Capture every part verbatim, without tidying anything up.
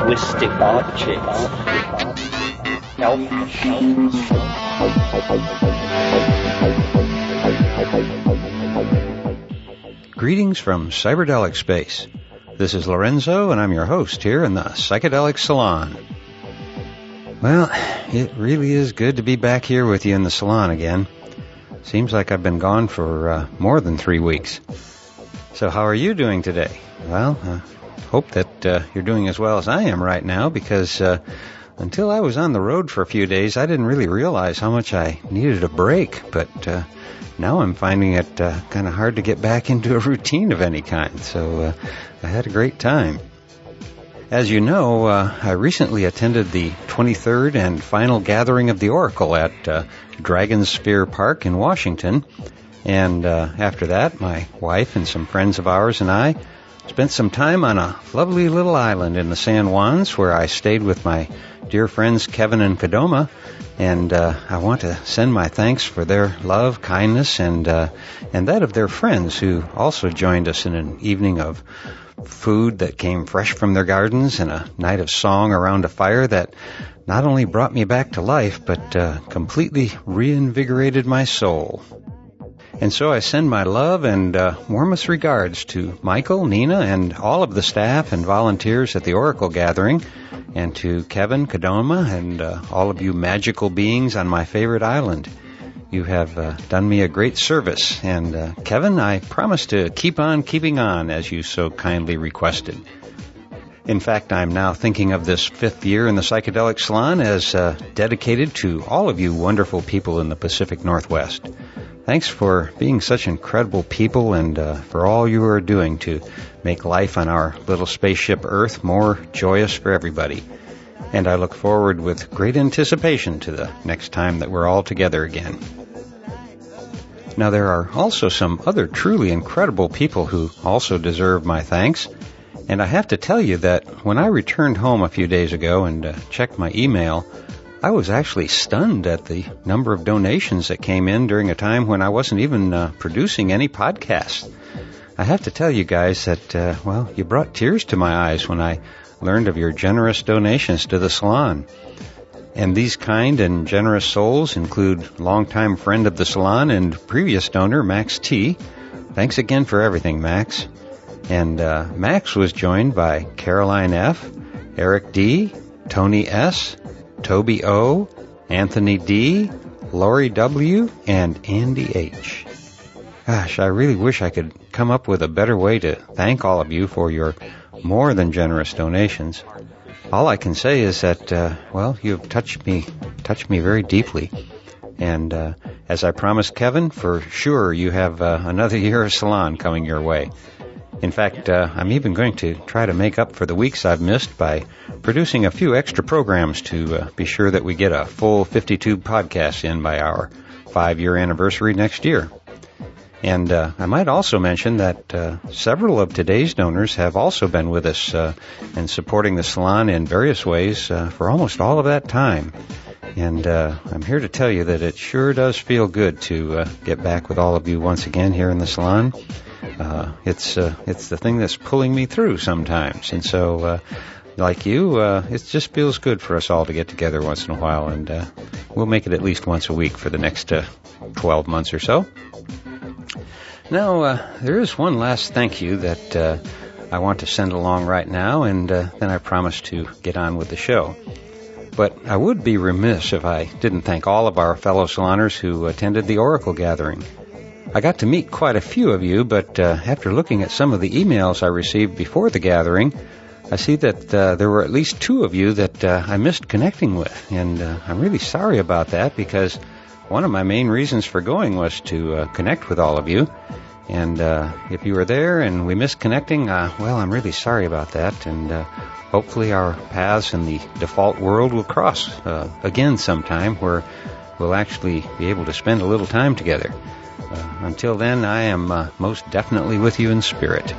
linguistic objects, health machines. Greetings from Cyberdelic Space. This is Lorenzo, and I'm your host here in the Psychedelic Salon. Well, it really is good to be back here with you in the salon again. Seems like I've been gone for uh, more than three weeks. So how are you doing today? Well, I uh, hope that uh, you're doing as well as I am right now, because uh, until I was on the road for a few days, I didn't really realize how much I needed a break. But uh, now I'm finding it uh, kind of hard to get back into a routine of any kind. So uh, I had a great time. As you know, uh, I recently attended the twenty-third and final gathering of the Oracle at uh, Dragon Sphere Park in Washington. And uh, after that, my wife and some friends of ours and I spent some time on a lovely little island in the San Juans, where I stayed with my dear friends Kevin and Kadoma. And uh, I want to send my thanks for their love, kindness, and uh, and that of their friends, who also joined us in an evening of food that came fresh from their gardens and a night of song around a fire that not only brought me back to life, but uh, completely reinvigorated my soul. And so I send my love and uh, warmest regards to Michael, Nina, and all of the staff and volunteers at the Oracle Gathering, and to Kevin, Kadoma, and uh, all of you magical beings on my favorite island. You have uh, done me a great service, and uh, Kevin, I promise to keep on keeping on, as you so kindly requested. In fact, I'm now thinking of this fifth year in the Psychedelic Salon as uh, dedicated to all of you wonderful people in the Pacific Northwest. Thanks for being such incredible people, and uh, for all you are doing to make life on our little spaceship Earth more joyous for everybody. And I look forward with great anticipation to the next time that we're all together again. Now, there are also some other truly incredible people who also deserve my thanks. And I have to tell you that when I returned home a few days ago and uh, checked my email, I was actually stunned at the number of donations that came in during a time when I wasn't even uh, producing any podcasts. I have to tell you guys that, uh, well, you brought tears to my eyes when I learned of your generous donations to the salon. And these kind and generous souls include longtime friend of the salon and previous donor, Max T. Thanks again for everything, Max. And uh, Max was joined by Caroline F., Eric D., Tony S., Toby O., Anthony D., Lori W., and Andy H. Gosh, I really wish I could come up with a better way to thank all of you for your more than generous donations. All I can say is that, uh, well, you've touched me, touched me very deeply. And uh, as I promised Kevin, for sure you have uh, another year of salon coming your way. In fact, uh, I'm even going to try to make up for the weeks I've missed by producing a few extra programs to uh, be sure that we get a full fifty-two podcasts in by our five-year anniversary next year. And uh, I might also mention that uh, several of today's donors have also been with us uh, and supporting the salon in various ways uh, for almost all of that time. And uh, I'm here to tell you that it sure does feel good to uh, get back with all of you once again here in the salon. Uh, it's uh, it's the thing that's pulling me through sometimes. And so, uh, like you, uh, it just feels good for us all to get together once in a while. And uh, we'll make it at least once a week for the next uh, twelve months or so. Now, uh, there is one last thank you that uh, I want to send along right now, and uh, then I promise to get on with the show. But I would be remiss if I didn't thank all of our fellow saloners who attended the Oracle Gathering. I got to meet quite a few of you, but uh, after looking at some of the emails I received before the gathering, I see that uh, there were at least two of you that uh, I missed connecting with, and uh, I'm really sorry about that, because one of my main reasons for going was to uh, connect with all of you. And uh, if you were there and we missed connecting, uh, well, I'm really sorry about that. And uh, hopefully our paths in the default world will cross uh, again sometime, where we'll actually be able to spend a little time together. Uh, until then, I am uh, most definitely with you in spirit.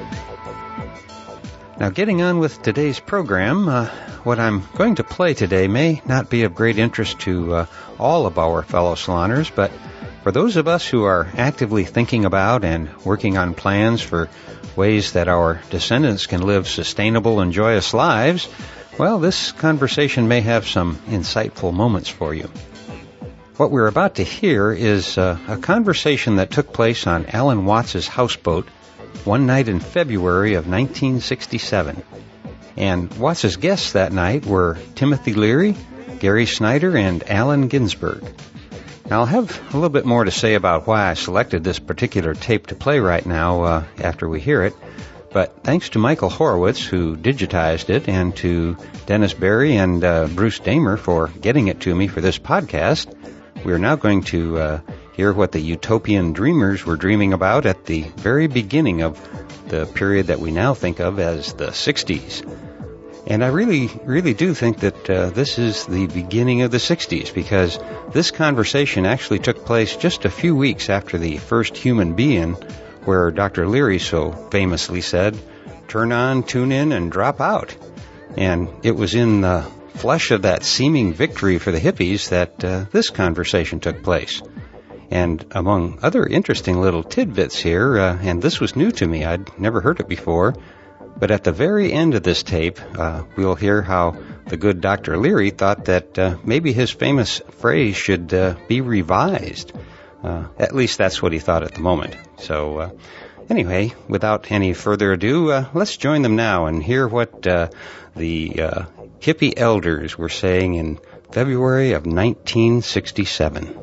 Now, getting on with today's program, uh, what I'm going to play today may not be of great interest to uh, all of our fellow saloners, but For those of us who are actively thinking about and working on plans for ways that our descendants can live sustainable and joyous lives, well, this conversation may have some insightful moments for you. What we're about to hear is uh, a conversation that took place on Alan Watts' houseboat one night in February of nineteen sixty-seven. And Watts' guests that night were Timothy Leary, Gary Snyder, and Allen Ginsberg. Now, I'll have a little bit more to say about why I selected this particular tape to play right now uh, after we hear it. But thanks to Michael Horowitz, who digitized it, and to Dennis Berry and uh, Bruce Damer for getting it to me for this podcast, we are now going to uh, hear what the utopian dreamers were dreaming about at the very beginning of the period that we now think of as the sixties. And I really, really do think that uh, this is the beginning of the sixties, because this conversation actually took place just a few weeks after the first human being, where Doctor Leary so famously said, "Turn on, tune in, and drop out." And it was in the flesh of that seeming victory for the hippies that uh, this conversation took place. And among other interesting little tidbits here, uh, and this was new to me, I'd never heard it before, but at the very end of this tape, uh, we'll hear how the good Doctor Leary thought that uh, maybe his famous phrase should uh, be revised. Uh, at least that's what he thought at the moment. So uh, anyway, without any further ado, uh, let's join them now and hear what uh, the uh, hippie elders were saying in February of nineteen sixty-seven.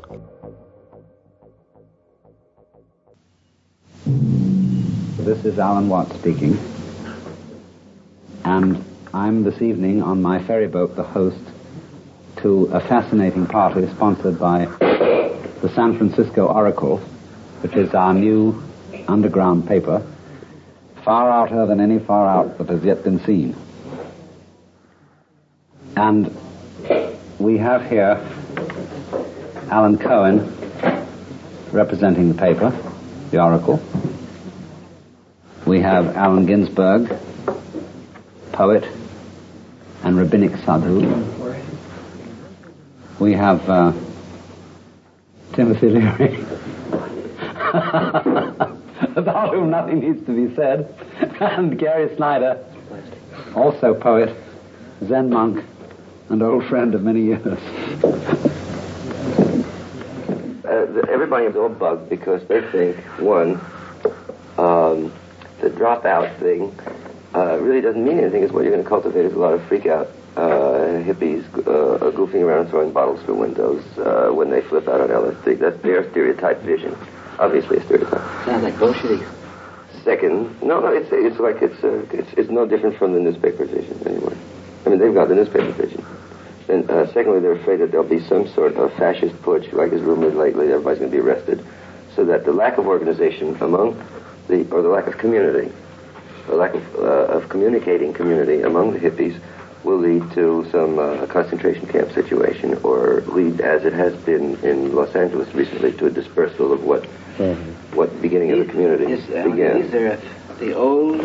This is Alan Watts speaking. And I'm this evening on my ferry boat the host to a fascinating party sponsored by the San Francisco Oracle, which is our new underground paper, far outer than any far out that has yet been seen. And we have here Alan Cohen representing the paper, the Oracle. We have Allen Ginsberg, poet and rabbinic sadhu. We have uh, Timothy Leary, about whom nothing needs to be said, and Gary Snyder, also poet, Zen monk, and old friend of many years. Uh, everybody is all bugged because they think, one, um, the dropout thing Uh, really doesn't mean anything. Is what you're going to cultivate is a lot of freak out uh, hippies uh, goofing around throwing bottles through windows uh, when they flip out on L S D. That's their stereotyped vision. Obviously a stereotype. Sounds like Bolsheviks. Second, no, no, it's it's like it's uh, it's it's no different from the newspaper vision anyway. I mean, they've got the newspaper vision. And uh, secondly, they're afraid that there'll be some sort of fascist putsch, like is rumored lately. Everybody's going to be arrested, so that the lack of organization among the or the lack of community. The lack of, uh, of communicating community among the hippies will lead to some uh, concentration camp situation, or lead, as it has been in Los Angeles recently, to a dispersal of what mm-hmm. what beginning of the community yes, uh, began. These are the old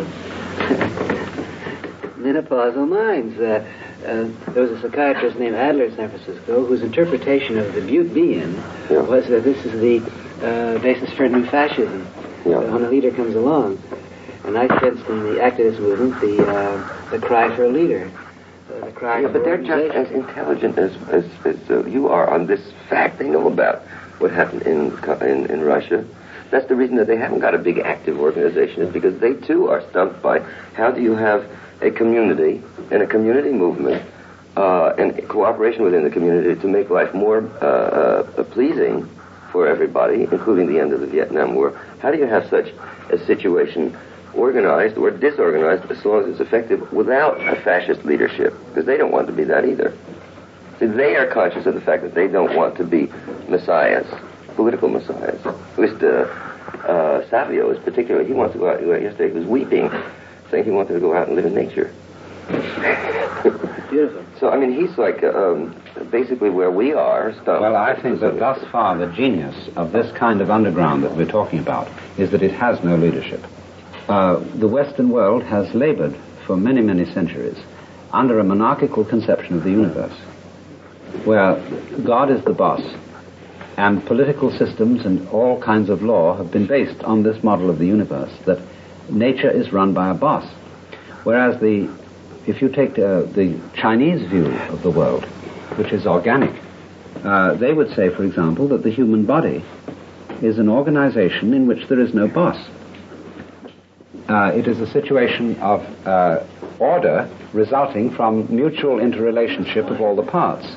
menopausal minds. Uh, uh, there was a psychiatrist named Adler in San Francisco whose interpretation of the Butte Being yeah. was that this is the uh, basis for new fascism yeah. when a leader comes along. And I sensed in the activist movement the uh, the cry for a leader, uh, the cry. Yeah, for but they're just as intelligent as as, as uh, you are on this fact. They know about what happened in, in in Russia. That's the reason that they haven't got a big active organization, is because they too are stumped by how do you have a community and a community movement uh, and cooperation within the community to make life more uh, uh, pleasing for everybody, including the end of the Vietnam War. How do you have such a situation organized or disorganized, as long as it's effective, without a fascist leadership? Because they don't want to be that either. See, they are conscious of the fact that they don't want to be messiahs, political messiahs. At least uh, uh, Savio is particularly, he wants to go out. Yesterday he was weeping, saying he wanted to go out and live in nature. Beautiful. So, I mean, he's like um, basically where we are. Stumped. Well, I think that thus far the genius of this kind of underground that we're talking about is that it has no leadership. Uh, the Western world has labored for many, many centuries under a monarchical conception of the universe, where God is the boss and political systems and all kinds of law have been based on this model of the universe, that nature is run by a boss. Whereas the, if you take uh, the Chinese view of the world, which is organic, uh, they would say, for example, that the human body is an organization in which there is no boss. Uh, it is a situation of uh, order resulting from mutual interrelationship of all the parts.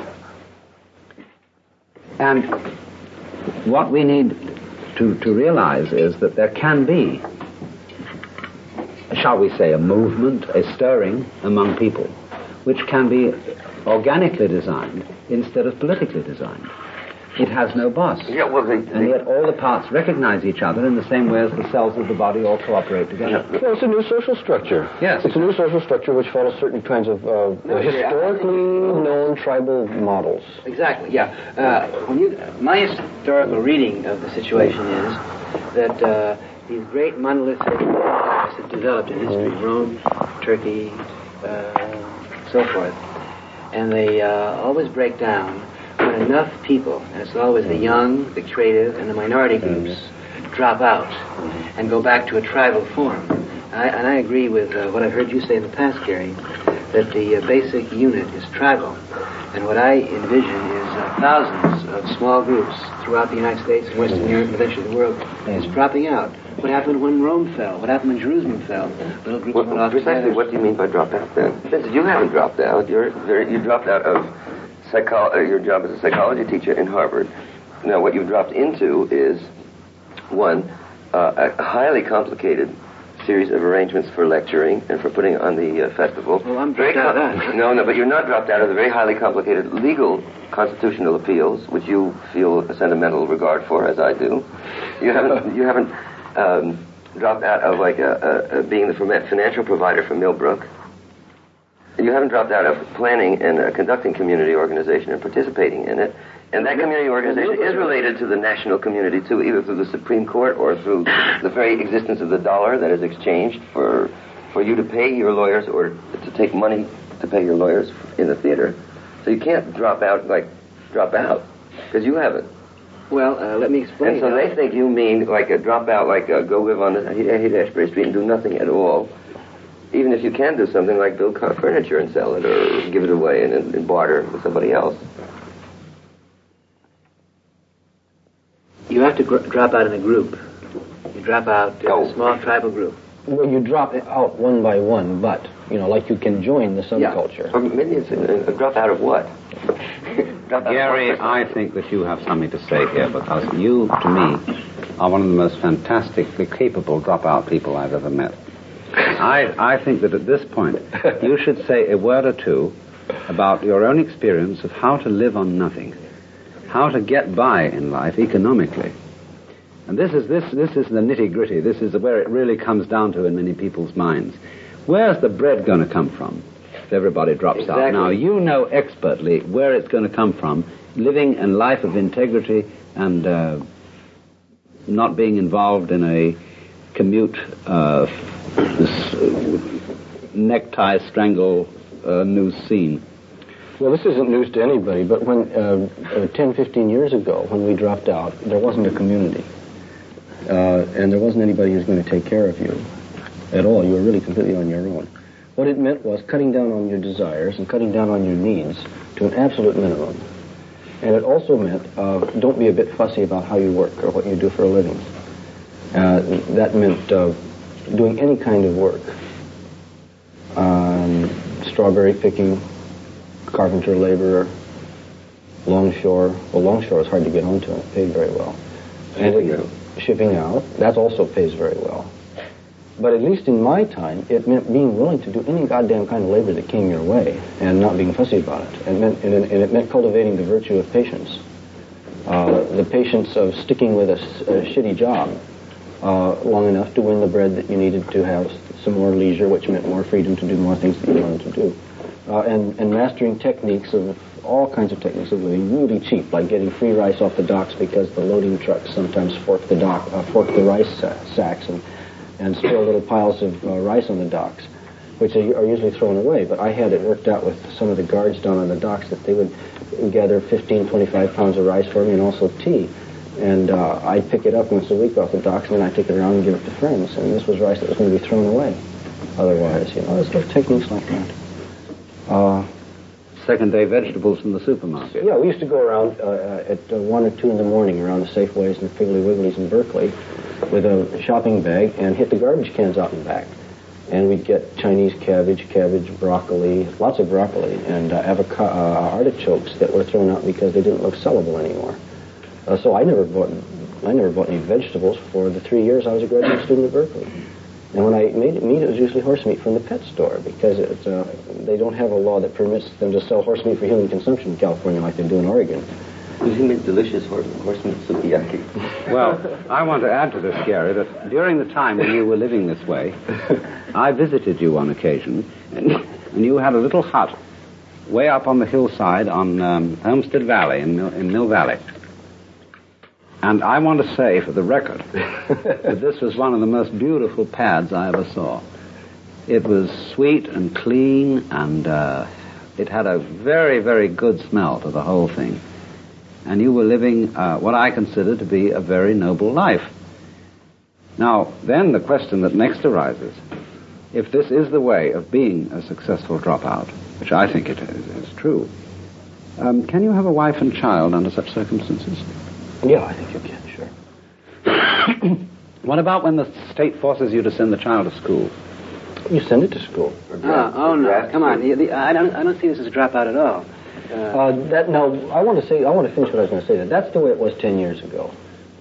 And what we need to, to realize is that there can be, shall we say, a movement, a stirring among people, which can be organically designed instead of politically designed. It has no boss. Yeah, well, they, and yet all the parts recognize each other in the same way as the cells of the body all cooperate together. Well, it's a new social structure. Yes. It's a new social structure which follows certain kinds of uh, No, historically yeah. known tribal models. Exactly, yeah. Uh, when you, my historical reading of the situation is that uh, these great monolithic empires have developed in history, Rome, Turkey, uh, so forth, and they uh, always break down when enough people, and it's always the young, the creative, and the minority groups, drop out and go back to a tribal form. I, and I agree with uh, what I've heard you say in the past, Gary, that the uh, basic unit is tribal. And what I envision is uh, thousands of small groups throughout the United States and Western Europe and eventually the world is dropping out. What happened when Rome fell? What happened when Jerusalem fell? Little groups well, went off precisely, together. what do you mean by drop out then? Since you haven't dropped out, you're, you're, you dropped out of psycho- uh, your job as a psychology teacher in Harvard. Now, what you've dropped into is, one, uh, a highly complicated series of arrangements for lecturing and for putting on the uh, festival. Well, I'm very dropped out of that. No, no, but you're not dropped out of the very highly complicated legal constitutional appeals, which you feel a sentimental regard for, as I do. You haven't, you haven't um, dropped out of like a, a, a being the financial provider for Millbrook. You haven't dropped out of planning and uh, conducting community organization and participating in it. And that community organization is related to the national community, too, either through the Supreme Court or through the very existence of the dollar that is exchanged for for you to pay your lawyers or to take money to pay your lawyers in the theater. So you can't drop out, like, drop out, because you haven't. Well, uh, let me explain. And so how. they think you mean, like, a drop out, like, uh, go live on the Haight-Ashbury Street and do nothing at all. Even if you can do something like build car furniture and sell it or give it away and, and barter with somebody else. You have to gr- drop out in a group. You drop out in Oh. a small tribal group. Well, you drop out one by one, but, you know, like you can join the subculture. Or maybe it's a, a drop out of what? Drop out Gary, of what? I think that you have something to say here, because you, to me, are one of the most fantastically capable dropout people I've ever met. I, I think that at this point, you should say a word or two about your own experience of how to live on nothing, how to get by in life economically. And this is this this is the nitty-gritty. This is where it really comes down to in many people's minds. Where's the bread going to come from if everybody drops Exactly. out? Now, you know expertly where it's going to come from, living a life of integrity and uh, not being involved in a commute, uh, this uh, necktie strangle uh, news scene. Well, this isn't news to anybody, but when uh, uh, ten, fifteen years ago, when we dropped out, there wasn't a community. Uh, and there wasn't anybody who was going to take care of you at all. You were really completely on your own. What it meant was cutting down on your desires and cutting down on your needs to an absolute minimum. And it also meant uh, don't be a bit fussy about how you work or what you do for a living. Uh, that meant uh, doing any kind of work. Um, strawberry picking, carpenter laborer, longshore. Well, longshore is hard to get onto, and it paid very well. And it, shipping out, that also pays very well. But at least in my time, it meant being willing to do any goddamn kind of labor that came your way and not being fussy about it. And, meant, and, it, and it meant cultivating the virtue of patience. Uh, the patience of sticking with a, a shitty job uh, long enough to win the bread that you needed to have some more leisure, which meant more freedom to do more things that you wanted to do. Uh, and, and mastering techniques of all kinds of techniques of living really cheap, like getting free rice off the docks because the loading trucks sometimes fork the dock, uh, fork the rice uh, sacks and, and spill little piles of uh, rice on the docks. which are usually thrown away. But I had it worked out with some of the guards down on the docks that they would gather fifteen, twenty-five pounds of rice for me and also tea. And uh, I'd pick it up once a week off the docks, and then I'd take it around and give it to friends. And this was rice that was going to be thrown away otherwise. You know, there's little techniques like that. Uh, Second-day vegetables from the supermarket. Yeah, we used to go around uh, at uh, one or two in the morning around the Safeways and the Piggly Wigglies in Berkeley with a shopping bag and hit the garbage cans out and back. And we'd get Chinese cabbage, cabbage, broccoli, lots of broccoli, and uh, avocado, uh, artichokes that were thrown out because they didn't look sellable anymore. Uh, so I never bought, I never bought any vegetables for the three years I was a graduate student at Berkeley. And when I made meat, it was usually horse meat from the pet store because it's, uh, they don't have a law that permits them to sell horse meat for human consumption in California like they do in Oregon. You make delicious horse, horse meat sukiyaki. Well, I want to add to this, Gary, that during the time when you were living this way, I visited you on occasion, and, and you had a little hut way up on the hillside on um, Homestead Valley, in Mill, in Mill Valley. And I want to say, for the record, that this was one of the most beautiful pads I ever saw. It was sweet and clean, and uh, it had a very, very good smell to the whole thing. And you were living uh, what I consider to be a very noble life. Now, then the question that next arises, if this is the way of being a successful dropout, which I think it is, is true, um, can you have a wife and child under such circumstances? Yeah, I think you can, sure. What about when the state forces you to send the child to school? You send it to school. Oh, oh no, come on. The, the, I, don't, I don't see this as a dropout at all. Uh, uh, that no, I want to say, I want to finish what I was going to say. That that's the way it was ten years ago.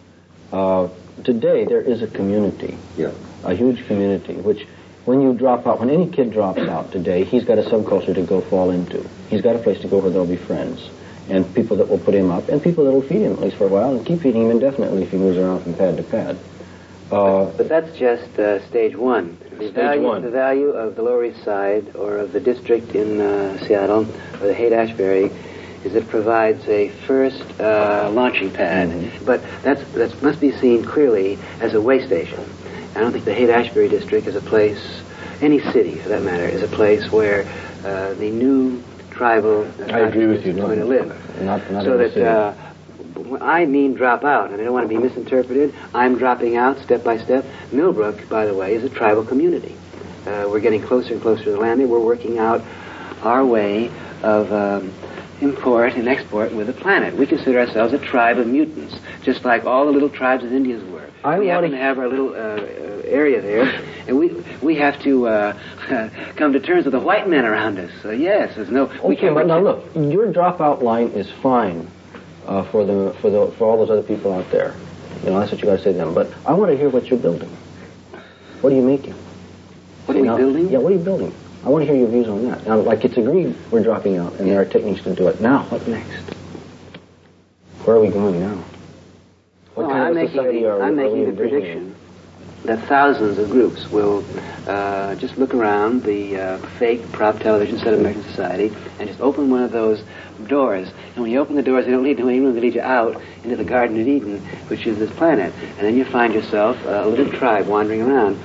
Uh, today there is a community, yeah, a huge community, which when you drop out, when any kid drops out today, he's got a subculture to go fall into. He's got a place to go where there'll be friends and people that will put him up and people that will feed him at least for a while and keep feeding him indefinitely if he moves around from pad to pad. Uh, but, but that's just uh, stage one. The stage value, one. The value of the Lower East Side or of the district in uh, Seattle or the Haight-Ashbury is it provides a first uh, launching pad. Mm-hmm. But that's that must be seen clearly as a way station. I don't think the Haight-Ashbury district is a place, any city for that matter, is a place where uh, the new tribal I agree with you. is going no, to live. Not, not so that uh, when I mean drop out, and I don't want to be misinterpreted, I'm dropping out step by step. Millbrook, by the way, is a tribal community. Uh, we're getting closer and closer to the land, and we're working out our way of um, import and export with the planet. We consider ourselves a tribe of mutants, just like all the little tribes of Indians were. I we happen to... to have our little uh, area there, and we we have to uh, come to terms with the white men around us. So yes, there's no. Okay, we can't, but now look, your dropout line is fine uh, for the for the for all those other people out there. You know, that's what you got to say to them. But I want to hear what you're building. What are you making? What are we now, building? Yeah, what are you building? I want to hear your views on that. Now, like it's agreed, we're dropping out, and there are techniques to do it. Now, what next? Where are we going now? What well, kind I'm of society making, are, I'm are we making the envisioning? prediction that thousands of groups will uh, just look around the uh, fake prop television set of American society and just open one of those doors. And when you open the doors, they don't lead to anyone, they lead you out into the Garden of Eden, which is this planet. And then you find yourself uh, a little tribe wandering around.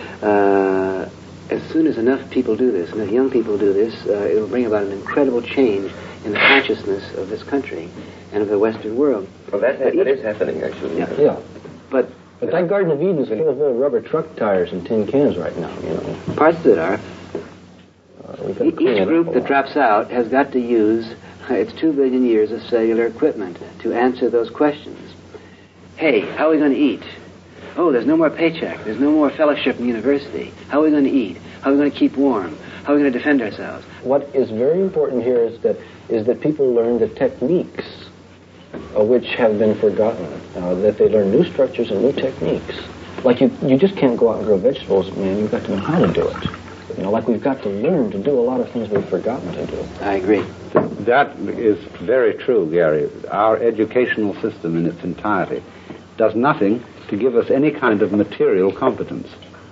Uh, as soon as enough people do this, enough young people do this, uh, it will bring about an incredible change in the consciousness of this country and of the Western world. Well, that, that each, is happening, actually. Yeah. Yeah. But But that Garden of Eden is full of old rubber truck tires and tin cans right now, you know. parts of it are. Uh, we've got to clean Each it up group a that lot. drops out has got to use its two billion years of cellular equipment to answer those questions. Hey, how are we going to eat? Oh, there's no more paycheck. There's no more fellowship in the university. How are we going to eat? How are we going to keep warm? How are we going to defend ourselves? What is very important here is that is that people learn the techniques uh, which have been forgotten, uh, that they learn new structures and new techniques. Like you, you just can't go out and grow vegetables, man. You've got to know how to do it. You know, like we've got to learn to do a lot of things we've forgotten to do. I agree. That is very true, Gary. Our educational system in its entirety does nothing to give us any kind of material competence.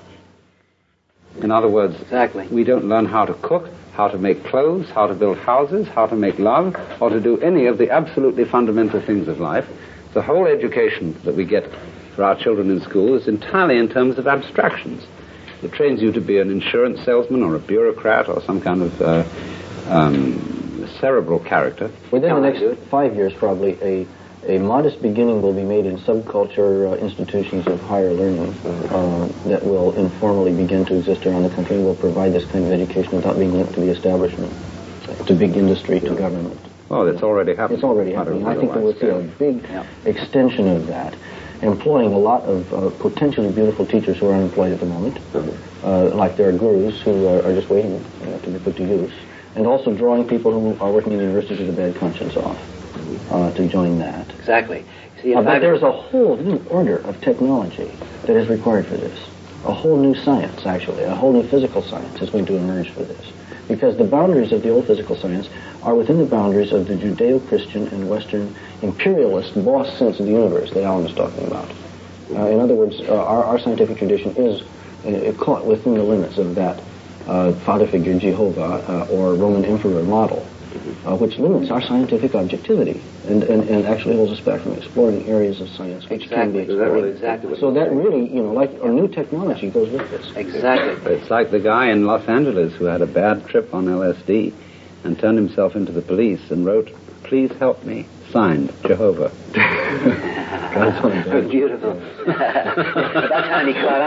In other words, Exactly. we don't learn how to cook, how to make clothes, how to build houses, how to make love, or to do any of the absolutely fundamental things of life. The whole education that we get for our children in school is entirely in terms of abstractions. It trains you to be an insurance salesman or a bureaucrat or some kind of uh, um, cerebral character. Within the next five years, probably, a, a modest beginning will be made in subculture uh, institutions of higher learning uh, that will informally begin to exist around the country and will provide this kind of education without being linked to the establishment, to big industry, to government. Oh, it's already happening. It's already happening. I think that we'll see a big yeah. extension of that, employing a lot of uh, potentially beautiful teachers who are unemployed at the moment, mm-hmm. uh, like there are gurus who are, are just waiting uh, to be put to use, and also drawing people who are working in universities with a bad conscience off uh, to join that. Exactly. See, uh, but there's a whole new order of technology that is required for this. A whole new science, actually. A whole new physical science is going to emerge for this. Because the boundaries of the old physical science are within the boundaries of the Judeo-Christian and Western imperialist boss sense of the universe that Alan was talking about. Uh, in other words, uh, our, our scientific tradition is uh, caught within the limits of that uh, father figure, Jehovah, uh, or Roman emperor model, uh, which limits our scientific objectivity and, and, and actually holds us back from exploring areas of science which exactly. can be explored. Exactly. So that really, you know, like our new technology goes with this. Exactly. It's like the guy in Los Angeles who had a bad trip on L S D and turned himself into the police and wrote, "Please help me," signed, Jehovah. That's beautiful. About time he caught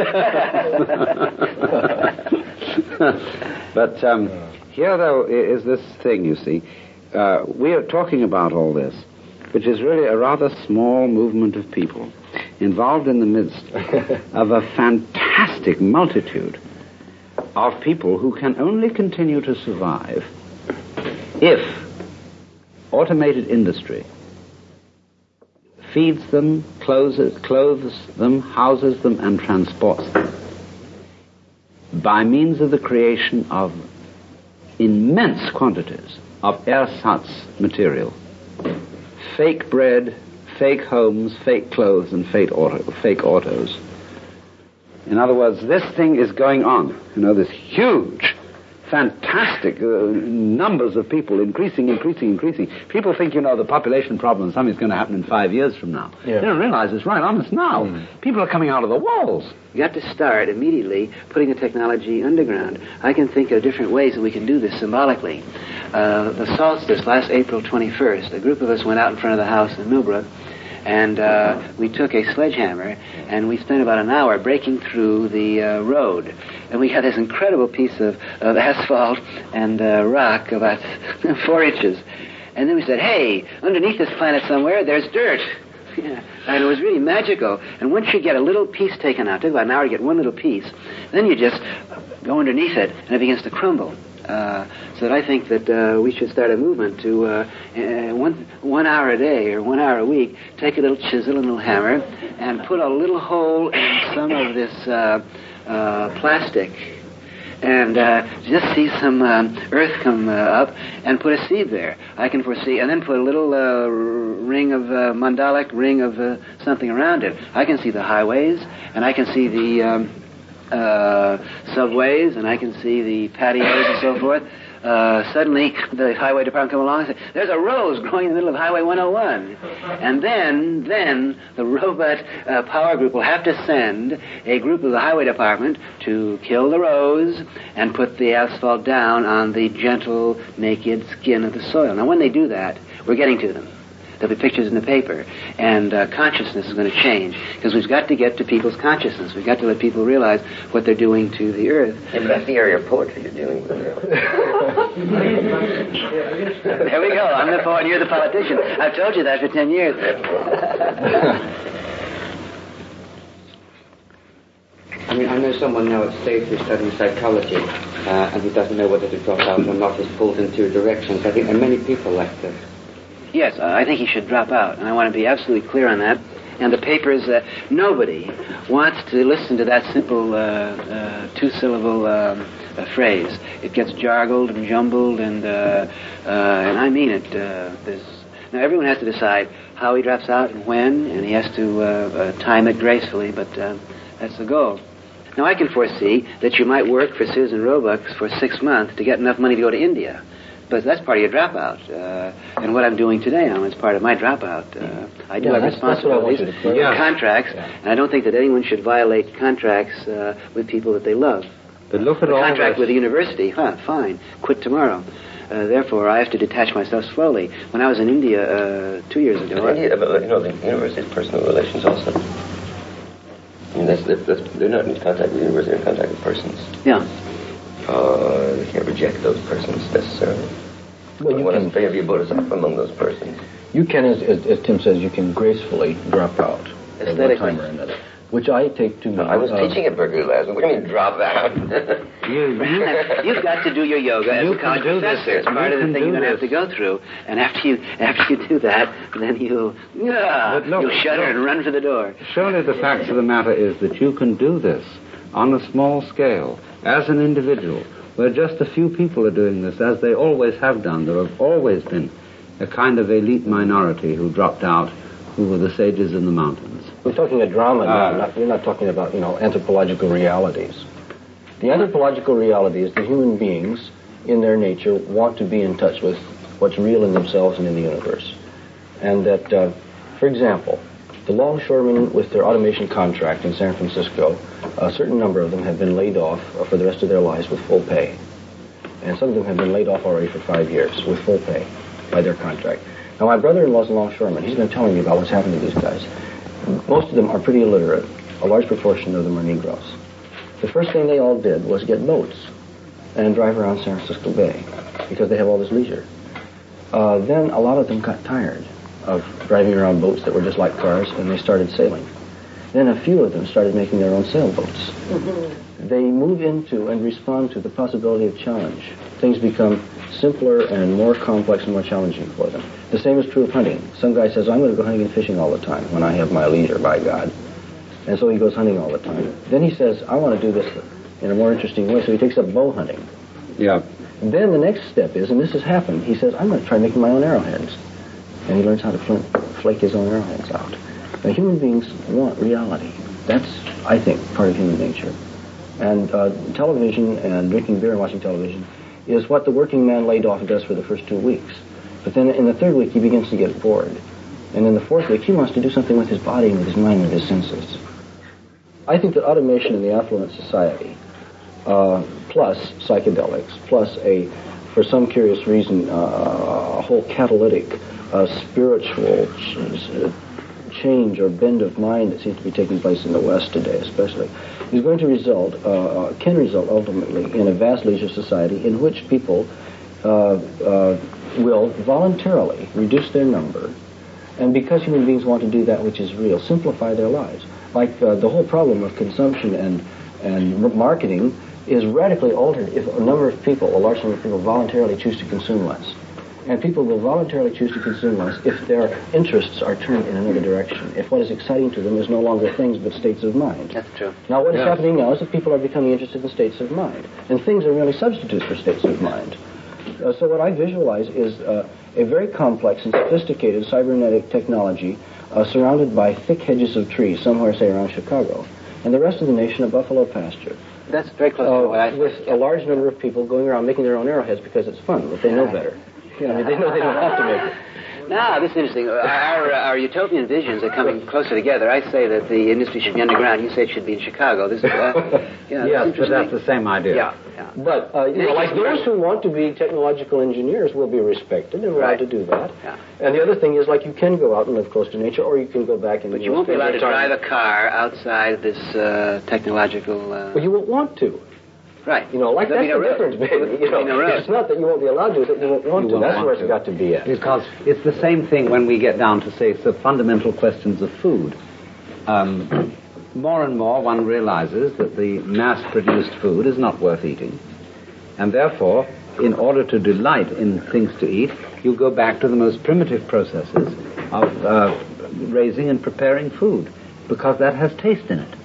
on, huh? But um, here, though, is this thing, you see. Uh, we are talking about all this, which is really a rather small movement of people involved in the midst of a fantastic multitude of people who can only continue to survive if automated industry feeds them, clothes, clothes them, houses them, and transports them by means of the creation of immense quantities of ersatz material, fake bread, fake homes, fake clothes, and fake, auto, fake autos. In other words, this thing is going on. You know, this huge, fantastic uh, numbers of people, increasing, increasing, increasing. People think, you know, the population problem, something's going to happen in five years from now. Yeah. They don't realize it's right on us now. Mm. People are coming out of the walls. You got to start immediately putting the technology underground. I can think of different ways that we can do this symbolically. Uh, the solstice, last April twenty-first, a group of us went out in front of the house in Millbrook, and uh, we took a sledgehammer, and we spent about an hour breaking through the uh, road. And we had this incredible piece of, of asphalt and uh, rock, about four inches. And then we said, hey, underneath this planet somewhere, there's dirt. Yeah. And it was really magical. And once you get a little piece taken out, it took about an hour to get one little piece, then you just go underneath it, and it begins to crumble. Uh, so that I think that uh, we should start a movement to uh, uh, one one hour a day or one hour a week, take a little chisel and a little hammer and put a little hole in some of this uh, uh, plastic and uh, just see some um, earth come uh, up and put a seed there. I can foresee, and then put a little uh, ring of uh, mandalic ring of uh, something around it. I can see the highways, and I can see the um, Uh, subways, and I can see the patios and so forth. Uh, suddenly, the highway department come along and say, there's a rose growing in the middle of Highway one oh one. And then, then, the robot uh, power group will have to send a group of the highway department to kill the rose and put the asphalt down on the gentle, naked skin of the soil. Now, when they do that, we're getting to them. There'll be pictures in the paper, and uh, consciousness is going to change, because we've got to get to people's consciousness. We've got to let people realize what they're doing to the earth. Yeah, but that's the area of poetry you're dealing with. There we go. I'm the poet, you're the politician. I've told you that for ten years. I mean, I know someone now at State who's studying psychology, uh, and who doesn't know whether to drop out or not, is pulled in two directions. I think there are many people like this. Yes, uh, I think he should drop out, and I want to be absolutely clear on that. And the papers, uh, nobody wants to listen to that simple uh, uh, two-syllable um, uh, phrase. It gets jargled and jumbled, and uh, uh, and I mean it. Uh, there's, now, everyone has to decide how he drops out and when, and he has to uh, uh, time it gracefully, but uh, that's the goal. Now, I can foresee that you might work for Susan Roebuck for six months to get enough money to go to India. but that's part of your dropout. Uh, and what I'm doing today, um, is part of my dropout. Uh, I do yeah, have that's, responsibilities that's for yeah. contracts, yeah. and I don't think that anyone should violate contracts uh, with people that they love. But look at a all contract this. with the university, huh, fine, quit tomorrow. Uh, therefore, I have to detach myself slowly. When I was in India uh, two years ago... India, you know, the university has personal relations also. I mean, that's, that's, that's, they're not in contact with the university, they're in contact with persons. Yeah. Uh, they can't reject those persons necessarily. Well, you One can, is maybe a bodhisattva among those persons. you can as, as, as Tim says, you can gracefully drop out at one Aesthetically. time or another, which I take to mean... I was uh, teaching at Berkeley last week. What do you mean drop out? You, you, You've got to do your yoga as You a college can do this. professor. It's part You of the can thing do you're going to have this. to go through. And after you after you do that, then you yeah, But look, you'll shudder look. and run for the door. surely the fact of the matter is that you can do this on a small scale, as an individual, where just a few people are doing this, as they always have done. There have always been a kind of elite minority who dropped out, who were the sages in the mountains. We're talking a drama now. Uh, Not, we're not talking about, you know, anthropological realities. The anthropological reality is that human beings, in their nature, want to be in touch with what's real in themselves and in the universe. And that, uh, for example, the longshoremen with their automation contract in San Francisco, a certain number of them have been laid off for the rest of their lives with full pay. And some of them have been laid off already for five years with full pay by their contract. Now, my brother-in-law's a longshoreman. He's been telling me about what's happened to these guys. Most of them are pretty illiterate. A large proportion of them are Negroes. The first thing they all did was get boats and drive around San Francisco Bay because they have all this leisure. Uh, then a lot of them got tired of driving around boats that were just like cars, and they started sailing. Then a few of them started making their own sailboats. Mm-hmm. They move into and respond to the possibility of challenge. Things become simpler and more complex and more challenging for them. The same is true of hunting. Some guy says, I'm going to go hunting and fishing all the time when I have my leisure, by God. And so he goes hunting all the time. Then he says, I want to do this in a more interesting way, so he takes up bow hunting. Yeah. Then the next step is, and this has happened, he says, I'm going to try making my own arrowheads. And he learns how to flint, flake his own arrowheads out. Now, human beings want reality. That's, I think, part of human nature. And uh, television and drinking beer and watching television is what the working man laid off does for the first two weeks. But then in the third week, he begins to get bored. And in the fourth week, he wants to do something with his body and with his mind and with his senses. I think that automation in the affluent society, uh, plus psychedelics, plus a, for some curious reason, uh, a whole catalytic, uh, spiritual ch- change or bend of mind that seems to be taking place in the West today especially, is going to result, uh, can result ultimately in a vast leisure society in which people uh, uh, will voluntarily reduce their number, and because human beings want to do that which is real, simplify their lives. Like uh, the whole problem of consumption and, and marketing is radically altered if a number of people, a large number of people, voluntarily choose to consume less. And people will voluntarily choose to consume less if their interests are turned in another direction, if what is exciting to them is no longer things but states of mind. That's true. Now, what is Yeah. happening now is that people are becoming interested in states of mind, and things are really substitutes for states of mind. Uh, so what I visualize is uh, a very complex and sophisticated cybernetic technology uh, surrounded by thick hedges of trees, somewhere, say, around Chicago, and the rest of the nation a buffalo pasture. That's very close to what I Uh, with a large number of people going around making their own arrowheads because it's fun, but they know better. You know, I mean, they know they don't have to make it. No, this is interesting. Our, our, our utopian visions are coming closer together. I say that the industry should be underground. You say it should be in Chicago. This is, uh, yeah, Yes, that's but that's interesting. the same idea. Yeah, yeah. But, uh, you know, like those who want to be technological engineers will be respected and allowed Right. to do that. Yeah. And the other thing is, like, you can go out and live close to nature, or you can go back and... But you won't be allowed to drive a car outside this uh, technological... Uh... Well, you won't want to. Right. You know, like, There'll that's be the no road. difference, baby. You know, There'll be no road. it's not that you won't be allowed to, it's that you won't want You to. won't That's want where it's to. got to be at. Because it's the same thing when we get down to, say, the fundamental questions of food. Um, more and more one realizes that the mass-produced food is not worth eating. And therefore, in order to delight in things to eat, you go back to the most primitive processes of uh, raising and preparing food, because that has taste in it.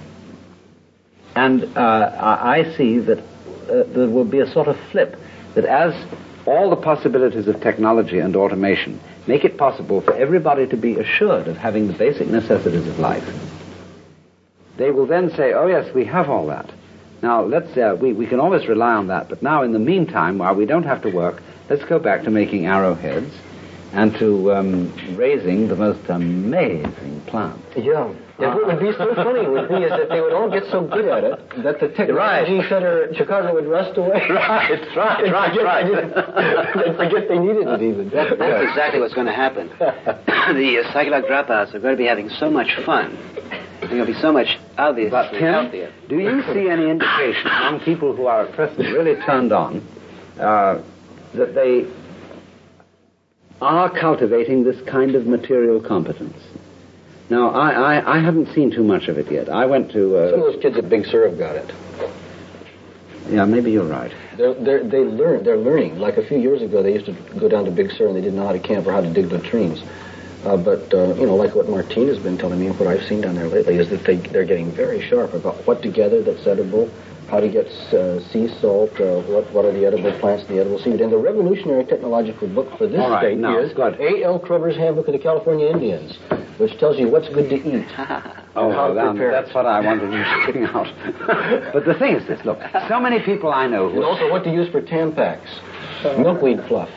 And uh, I I see that uh, there will be a sort of flip, that as all the possibilities of technology and automation make it possible for everybody to be assured of having the basic necessities of life, they will then say, oh yes, we have all that. Now, let's uh, we, we can always rely on that, but now in the meantime, while we don't have to work, let's go back to making arrowheads and to um, raising the most amazing plants. Yeah. Yeah, what would be so funny would be is that they would all get so good at it that the technology Right. center at Chicago would rust away. Right, right, They'd right, forget right. They, didn't- they'd forget they needed it even. That, that's exactly what's going to happen. The uh, psychedelic dropouts are going to be having so much fun. They're going to be so much obviously But Tim, healthier. do you see any indication among people who are at present really turned on uh, that they are cultivating this kind of material competence? Now, I, I, I haven't seen too much of it yet. I went to... Uh, Some of those kids at Big Sur have got it. yeah, maybe you're right. They're, they're, they learn, they're learning. Like a few years ago, they used to go down to Big Sur and they didn't know how to camp or how to dig latrines. Uh, but, uh, you know, like what Martine has been telling me and what I've seen down there lately is that they, they're getting very sharp about what to gather that's edible, how to get uh, sea salt, uh, what, what are the edible plants in the edible seaweed. And the revolutionary technological book for this All right, state now, is good. A L Kroeber's Handbook of the California Indians, which tells you what's good to eat. Oh, how to well, prepare that's it. what I wanted you to bring out. But the thing is this, look, so many people I know who... And also what to use for Tampax, milkweed fluff.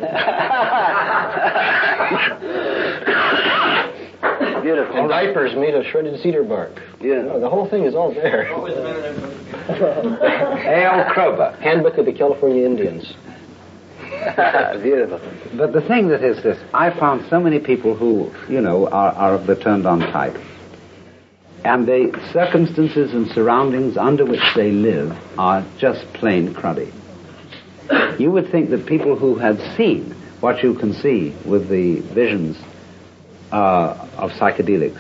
Beautiful. And diapers made of shredded cedar bark. Yeah. No, the whole thing is all there. A L Kroeber. Handbook of the California Indians. Beautiful. But the thing that is this, I found so many people who, you know, are, are of the turned-on type. And the circumstances and surroundings under which they live are just plain cruddy. You would think that people who had seen what you can see with the visions uh, of psychedelics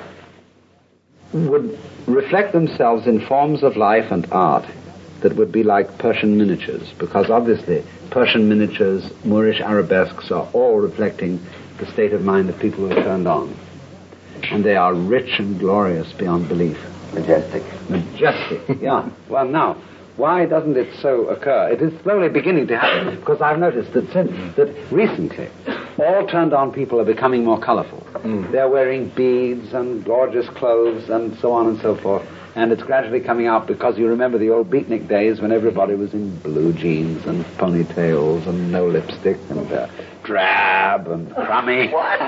would reflect themselves in forms of life and art that would be like Persian miniatures, because obviously Persian miniatures, Moorish arabesques are all reflecting the state of mind of people who are turned on. And they are rich and glorious beyond belief. Majestic. Majestic, yeah. Well, now, why doesn't it so occur? It is slowly beginning to happen, because I've noticed that since, that recently all turned-on people are becoming more colorful. Mm. They're wearing beads and gorgeous clothes and so on and so forth. And it's gradually coming out because you remember the old beatnik days when everybody was in blue jeans and ponytails and no lipstick and uh, drab and crummy. What?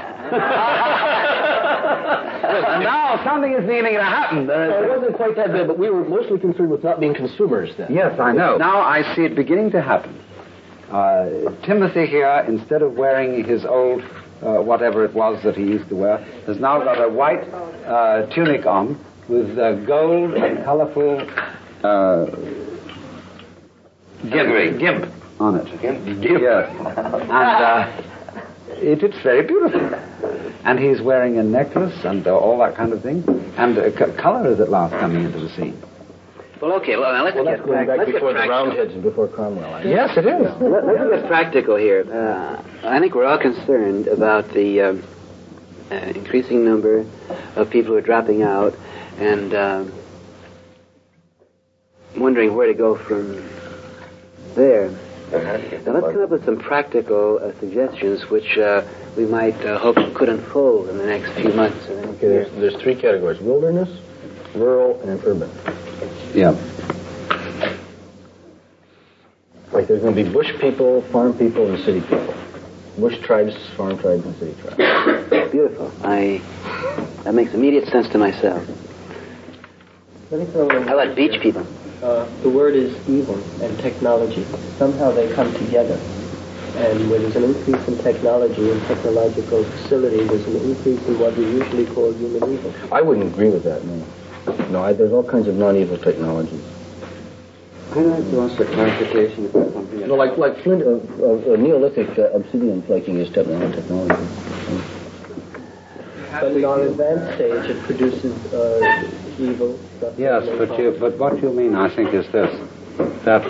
And now something is beginning to happen. Well, it wasn't quite that bad, but we were mostly concerned with not being consumers then. Yes, I know. Now I see it beginning to happen. Uh, Timothy here, instead of wearing his old, uh, whatever it was that he used to wear, has now got a white uh, tunic on with uh, gold and colorful uh, gimp, gimp on it. Gimp? Gimp. Yes. And uh, it, it's very beautiful. And he's wearing a necklace and uh, all that kind of thing. And uh, c- color is at last coming into the scene. Well, okay, well, now let's Well, get that's going back let's before get the practical. Roundheads and before Cromwell. I Yes, it is. Let, let's get practical here. Uh, I think we're all concerned about the um, uh, increasing number of people who are dropping out and um, wondering where to go from there. Now let's come up with some practical uh, suggestions which uh, we might uh, hope could unfold in the next few months. Or the next Okay, there's, there's three categories: wilderness, rural, and urban. Yeah. Like there's going to be bush people, farm people, and city people. Bush tribes, farm tribes, and city tribes. Beautiful. I that makes immediate sense to myself. Let me throw in How about beach people? Uh, the word is evil and technology. Somehow they come together. And where there's an increase in technology and technological facility, there's an increase in what we usually call human evil. I wouldn't agree with that, no. No, I, there's all kinds of non-evil technologies. I'd like to ask a clarification about something. You know, like like flint, uh, uh, uh, Neolithic uh, obsidian flaking is techno- technology. But in our advanced stage, it produces uh, evil. Stuff Yes, that may but you, cause- but what you mean, I think, is this, that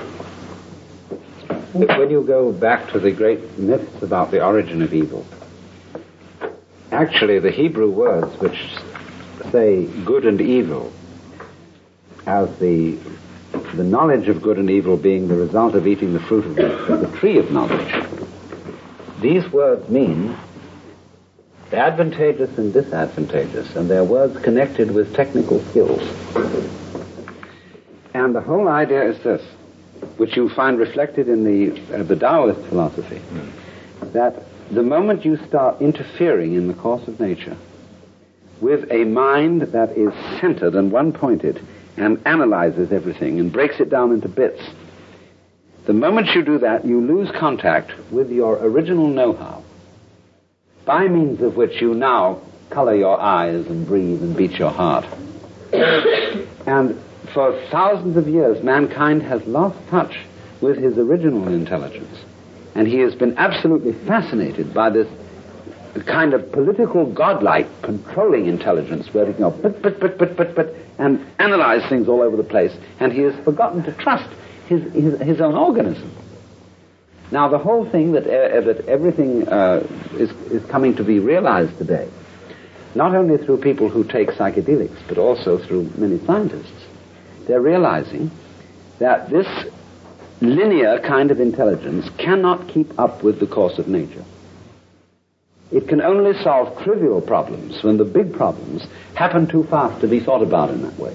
when you go back to the great myths about the origin of evil, actually the Hebrew words which say good and evil as the the knowledge of good and evil being the result of eating the fruit of the, of the tree of knowledge, these words mean advantageous and disadvantageous, and they're words connected with technical skills. And the whole idea is this, which you find reflected in the, uh, the Taoist philosophy, mm. that the moment you start interfering in the course of nature with a mind that is centered and one-pointed and analyzes everything and breaks it down into bits, the moment you do that, you lose contact with your original know-how, by means of which you now color your eyes and breathe and beat your heart. And for thousands of years, mankind has lost touch with his original intelligence. And he has been absolutely fascinated by this kind of political godlike controlling intelligence where he can go but, but, but, but, but, but, and analyze things all over the place. And he has forgotten to trust his, his, his own organism. Now, the whole thing that, uh, that everything uh, is, is coming to be realized today, not only through people who take psychedelics, but also through many scientists, they're realizing that this linear kind of intelligence cannot keep up with the course of nature. It can only solve trivial problems when the big problems happen too fast to be thought about in that way.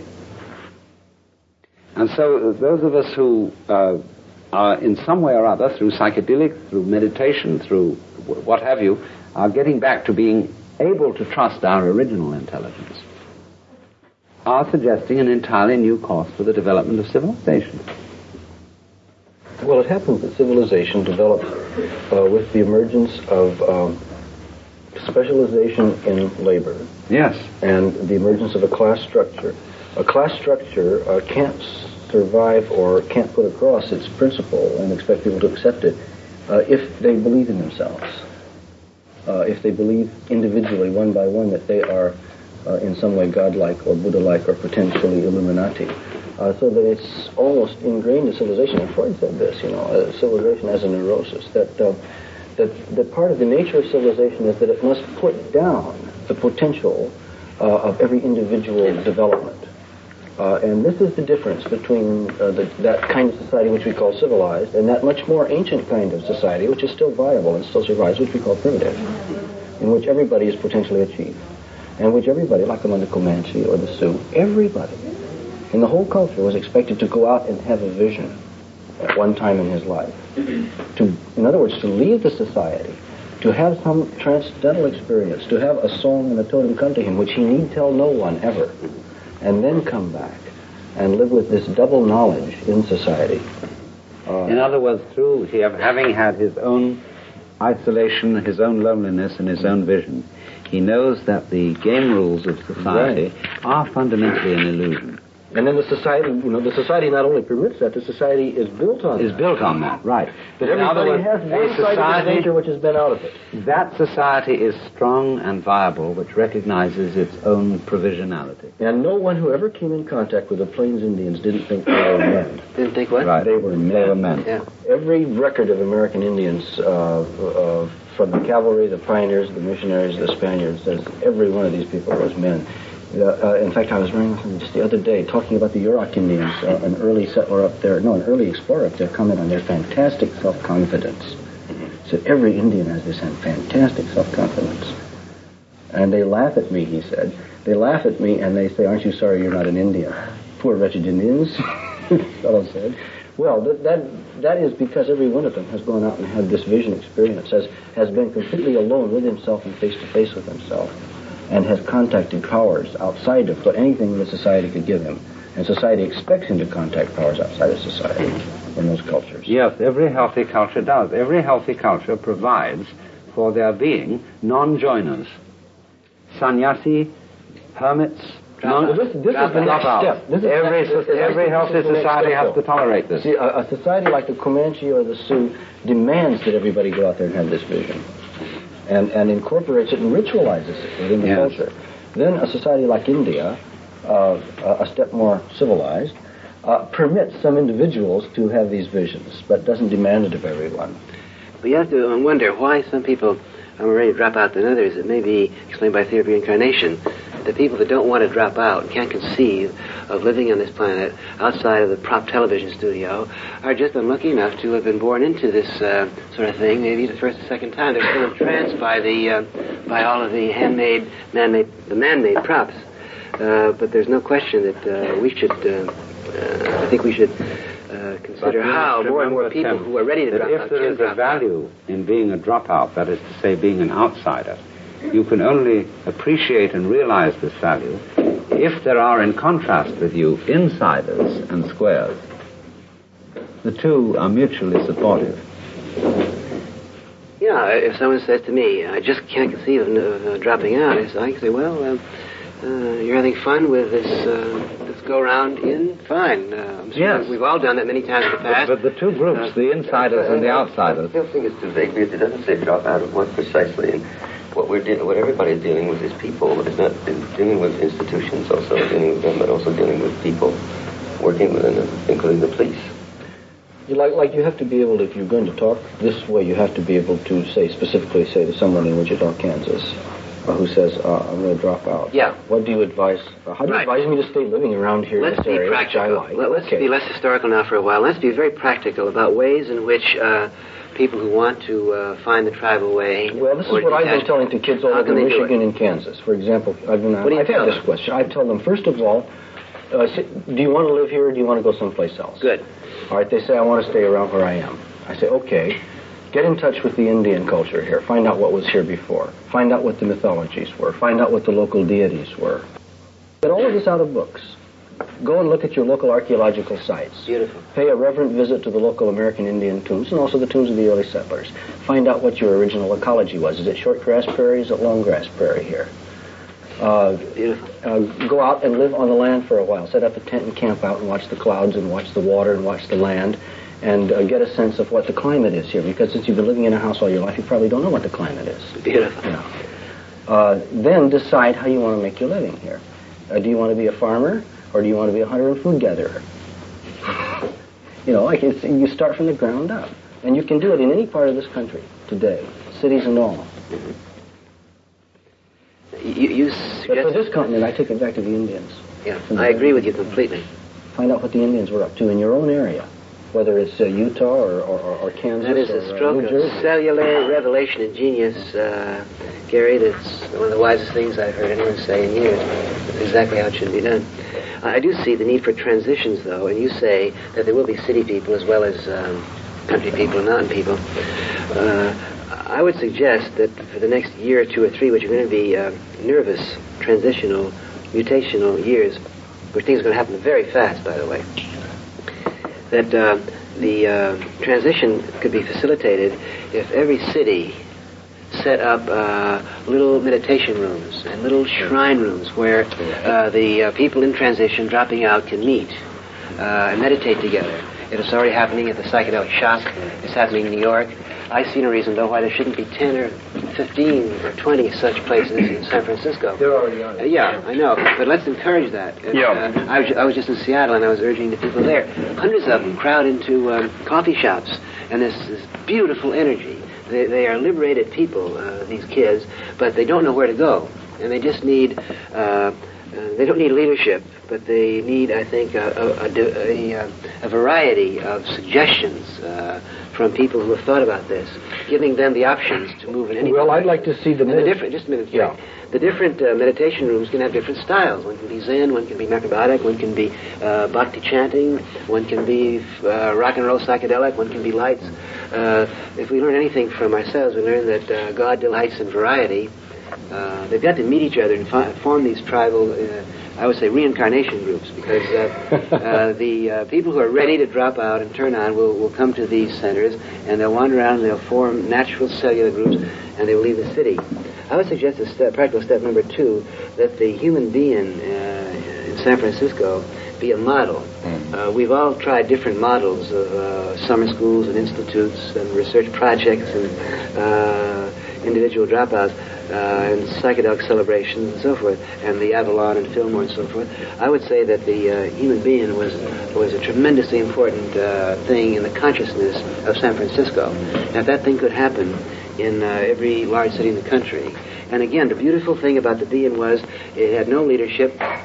And so those of us who uh, are in some way or other, through psychedelics, through meditation, through what have you, are getting back to being able to trust our original intelligence, are suggesting an entirely new course for the development of civilization. Well, it happens that civilization developed uh, with the emergence of um, specialization in labor. Yes. And the emergence of a class structure. A class structure uh, can't survive or can't put across its principle and expect people to accept it uh, if they believe in themselves. Uh, if they believe individually, one by one, that they are uh, in some way godlike or Buddha-like or potentially Illuminati. Uh, so that it's almost ingrained in civilization. And Freud said this, you know, uh, civilization as a neurosis, that, uh, that that part of the nature of civilization is that it must put down the potential uh, of every individual development. Uh, and this is the difference between uh, the, that kind of society which we call civilized and that much more ancient kind of society which is still viable and still survives, which we call primitive, in which everybody is potentially a chief, and which everybody, like among the Comanche or the Sioux, everybody in the whole culture was expected to go out and have a vision at one time in his life. To, in other words, to leave the society, to have some transcendental experience, to have a song and a totem come to him which he need tell no one ever, and then come back and live with this double knowledge in society. Uh, in other words, through he, having had his own isolation, his own loneliness, and his own vision, he knows that the game rules of society right. are fundamentally an illusion. And then the society, you know, the society not only permits that, the society is built on is that. built on that, right. But everybody words, has one side of its nature which has been out of it. That society is strong and viable, which recognizes its own provisionality. And no one who ever came in contact with the Plains Indians didn't think they were men. Didn't think what? Right. They were men. They were men. Yeah. Every record of American Indians, uh, uh, from the cavalry, the pioneers, the missionaries, the Spaniards, says every one of these people was men. Uh, uh, in fact, I was reading something just the other day talking about the Yurok Indians, uh, an early settler up there, no, an early explorer up there, comment on their fantastic self-confidence. Mm-hmm. So every Indian has this fantastic self-confidence. And they laugh at me, he said. They laugh at me and they say, aren't you sorry you're not an Indian? Poor wretched Indians, the fellow said. Well, that, that that is because every one of them has gone out and had this vision experience, has, has been completely alone with himself and face-to-face with himself, and has contacted powers outside of what anything that society could give him. And society expects him to contact powers outside of society in those cultures. Yes, every healthy culture does. Every healthy culture provides for there being non-joiners. Sannyasi, hermits, non- this, this is the next step. This is every next, this every is healthy society has to tolerate this. See, a, a society like the Comanche or the Sioux demands that everybody go out there and have this vision. And, and incorporates it and ritualizes it within the yes. culture. Then a society like India, uh, a step more civilized, uh, permits some individuals to have these visions, but doesn't demand it of everyone. But you have to wonder why some people are ready to drop out than others. It may be explained by theory of reincarnation. The people that don't want to drop out, can't conceive of living on this planet outside of the prop television studio, are just unlucky enough to have been born into this uh, sort of thing, maybe the first or second time. They're still entranced by the uh, by all of the handmade, man-made, the man-made props. Uh, but there's no question that uh, we should, uh, uh, I think we should uh, uh, consider how more and more people who are ready to drop if out there can is drop a value in being a dropout, that is to say, being an outsider, you can only appreciate and realize this value if there are, in contrast with you, insiders and squares. The two are mutually supportive. Yeah, if someone says to me, I just can't conceive of, of uh, dropping out, I, say, I can say, well, uh, uh, you're having fun with this uh, this go-round in? Fine. Uh, I'm sure Yes. we've all done that many times in the past. But, but the two groups, Uh, the insiders and the outsiders, I still think it's too vague because it doesn't say drop out of what precisely. And what we're de- what everybody's dealing with is people. It's not dealing with institutions, also dealing with them, but also dealing with people working within them, including the police. You like, like you have to be able to, if you're going to talk this way, you have to be able to say, specifically say to someone in Wichita, Kansas, uh, who says, uh, I'm going to drop out. Yeah. What do you advise? Uh, how do you Right. advise me to stay living around here Let's in this be area, which I practical. like? Let, let's Okay. be less historical now for a while. Let's be very practical about ways in which uh, people who want to uh, find the tribal way. Well, this is or what I've been detach- telling to kids all How over can they do Michigan it? and Kansas. For example, I've been What do you I've tell had this them? question. I tell them, first of all, uh, say, do you want to live here or do you want to go someplace else? Good. All right, they say, I want to stay around where I am. I say, okay, get in touch with the Indian culture here. Find out what was here before. Find out what the mythologies were. Find out what the local deities were. Get all of this out of books. Go and look at your local archaeological sites. Beautiful. Pay a reverent visit to the local American Indian tombs and also the tombs of the early settlers. Find out what your original ecology was. Is it short grass prairie? Is it long grass prairie here? Uh, Beautiful. uh, go out and live on the land for a while. Set up a tent and camp out and watch the clouds and watch the water and watch the land and uh, get a sense of what the climate is here. Because since you've been living in a house all your life, you probably don't know what the climate is. Beautiful. Yeah. Uh, then decide how you want to make your living here. Uh, do you want to be a farmer or do you want to be a hunter and food gatherer? You know, like it's, you start from the ground up. And you can do it in any part of this country today, cities and all. You, you But for suggest... this continent, I take it back to the Indians. Yeah, I agree with you completely. Find out what the Indians were up to in your own area, whether it's uh, Utah or, or, or Kansas That is or a uh, stroke New of Jersey. cellular revelation and genius, uh, Gary. That's one of the wisest things I've heard anyone say in years. That's exactly how it should be done. I do see the need for transitions, though, and you say that there will be city people as well as um, country people and mountain people. Uh, I would suggest that for the next year or two or three, which are going to be uh, nervous, transitional, mutational years, which things are going to happen very fast, by the way, that uh, the uh, transition could be facilitated if every city set up uh, little meditation rooms and little shrine rooms where uh, the uh, people in transition dropping out can meet uh, and meditate together. It is already happening at the Psychedelic Shop. It's happening in New York. I see no reason, though, why there shouldn't be ten or fifteen or twenty such places in San Francisco. There already are. Uh, yeah, I know, but let's encourage that. And, Yeah. uh, I, was, I was just in Seattle, and I was urging the people there. Hundreds of them crowd into um, coffee shops, and this, this beautiful energy. They, they are liberated people, uh, these kids, but they don't know where to go, and they just need. Uh, uh, they don't need leadership, but they need, I think, a, a, a, a, a variety of suggestions uh, from people who have thought about this, giving them the options to move in any. Well, I'd like to see the And the minute- different. Just a minute. Yeah. The different uh, meditation rooms can have different styles. One can be Zen, one can be macrobiotic, one can be uh, bhakti chanting, one can be uh, rock and roll psychedelic, one can be lights. Uh, if we learn anything from ourselves, we learn that uh, God delights in variety. Uh, they've got to meet each other and fi- form these tribal, uh, I would say, reincarnation groups, because uh, uh, the uh, people who are ready to drop out and turn on will, will come to these centers, and they'll wander around and they'll form natural cellular groups, and they will leave the city. I would suggest as step, practical step number two, that the human being uh, in San Francisco be a model. Uh, we've all tried different models of uh, summer schools and institutes and research projects and uh, individual dropouts uh, and psychedelic celebrations and so forth, and the Avalon and Fillmore and so forth. I would say that the uh, human being was was a tremendously important uh, thing in the consciousness of San Francisco. Now, if that thing could happen in uh, every large city in the country. And again, the beautiful thing about the being was it had no leadership, uh,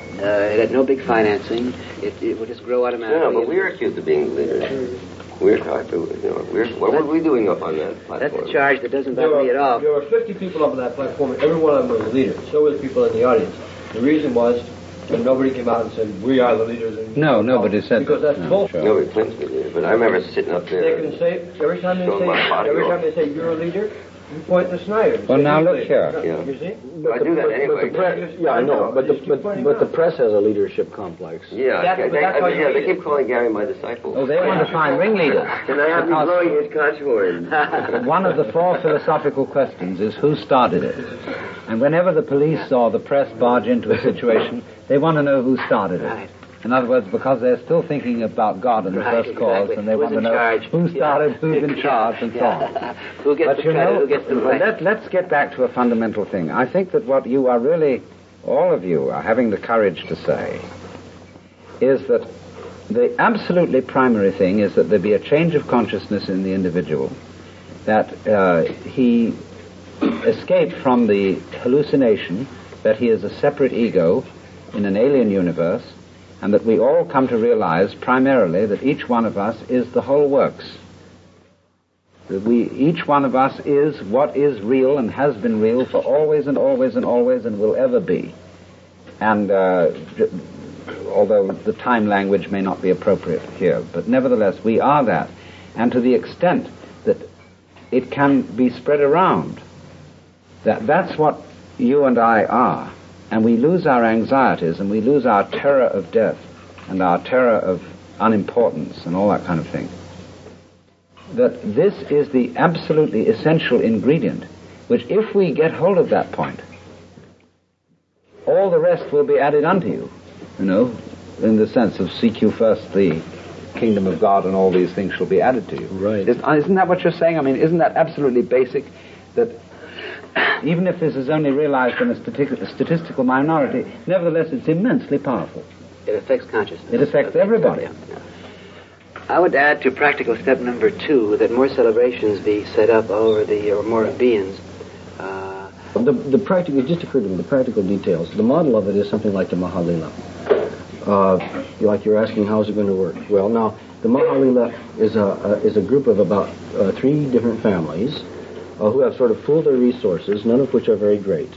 it had no big financing, it, it would just grow automatically. No, but we're accused of being leaders. We're trying to, you know, we're, what were we doing up on that platform? That's a charge that doesn't There bother me were, at all. there were fifty people up on that platform, and every one of them was a leader. So were the people in the audience. The reason was And nobody came out and said, we are the leaders. And no, nobody said because that. Because that's no, bullshit. sure. Nobody claims to be leader, but I remember sitting up there. They can say, every time they say, every time they say you're a leader, you point to Snyder. Well, now look here. Yeah. You see? But I do that but, anyway. But the press, yeah, I know, but the, but, but the press has a leadership complex. Yeah, That's- they, that's I how mean, you yeah, they read keep calling Gary my disciple. Oh, they want to find ringleaders. Can I have you Because- blowing his conch horn? One of the four philosophical questions is who started it. And whenever the police or the press barge into a situation, they want to know who started it. Right. In other words, because they're still thinking about God and the Right, first cause, exactly. and they Who's want to in know charge? who started, Yeah. who's in charge, and so on. Yeah. Who gets But the you credit? know, Who gets the blame? let, let's get back to a fundamental thing. I think that what you are really, all of you, are having the courage to say is that the absolutely primary thing is that there be a change of consciousness in the individual, that uh, he escape from the hallucination that he is a separate ego in an alien universe, and that we all come to realize primarily that each one of us is the whole works. That we, each one of us is what is real and has been real for always and always and always and will ever be. And uh, although the time language may not be appropriate here, but nevertheless we are that. And to the extent that it can be spread around, that that's what you and I are. And we lose our anxieties and we lose our terror of death and our terror of unimportance and all that kind of thing. That this is the absolutely essential ingredient, which if we get hold of that point, all the rest will be added unto you, you know, in the sense of seek you first the kingdom of God and all these things shall be added to you. Right. Is, isn't that what you're saying? I mean, isn't that absolutely basic? That even if this is only realized in a stati- statistical minority, nevertheless it's immensely powerful. It affects consciousness. It affects everybody. Yeah, yeah. I would add to practical step number two that more celebrations be set up all over the, or more beings. Uh, The, the practical, it just occurred to me, the practical details. The model of it is something like the Mahalila. Uh, like you're asking, how's it going to work? Well, now, the Mahalila is a, a, is a group of about uh, three different families uh, who have sort of pooled their resources, none of which are very great.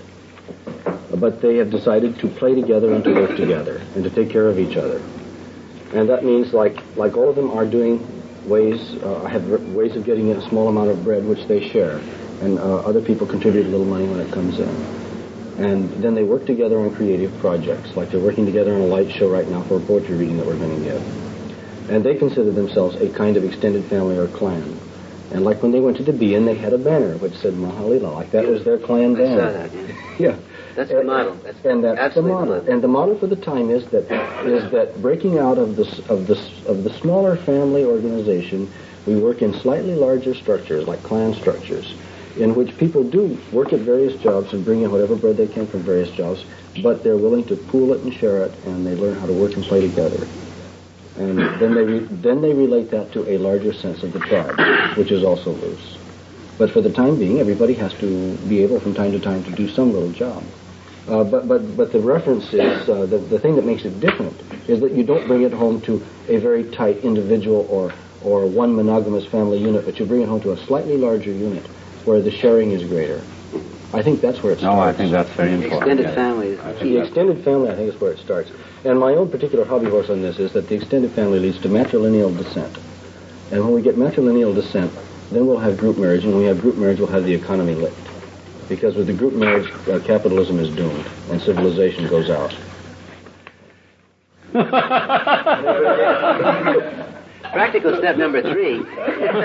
But they have decided to play together and to work together and to take care of each other. And that means, like like all of them are doing ways, uh, have r- ways of getting a small amount of bread, which they share. And uh, other people contribute a little money when it comes in. And then they work together on creative projects, like they're working together on a light show right now for a poetry reading that we're going to give. And they consider themselves a kind of extended family or clan. And like when they went to the Bian, they had a banner which said Mahalila, like that was their clan I banner. saw that, yeah. Yeah. That's the model. That's and that's the absolutely model. the model. And the model for the time is that is that breaking out of the of the of the smaller family organization, we work in slightly larger structures, like clan structures, in which people do work at various jobs and bring in whatever bread they can from various jobs, but they're willing to pool it and share it, and they learn how to work and play together. And then they re- then they relate that to a larger sense of the tribe, which is also loose. But for the time being, everybody has to be able from time to time to do some little job. Uh, but but but the reference is uh, the the thing that makes it different is that you don't bring it home to a very tight individual or or one monogamous family unit, but you bring it home to a slightly larger unit where the sharing is greater. I think that's where it starts. No, I think that's very The important. extended family is the key. The extended family, I think, is where it starts. And my own particular hobby horse on this is that the extended family leads to matrilineal descent. And when we get matrilineal descent, then we'll have group marriage, and when we have group marriage, we'll have the economy licked. Because with the group marriage, uh, capitalism is doomed, and civilization goes out. Practical step number three, which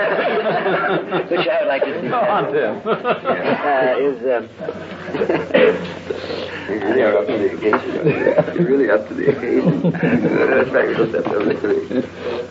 I would like to see, on, Tim. uh, is uh, You really are up to the occasion. You're really up to the occasion. That's practical step number three.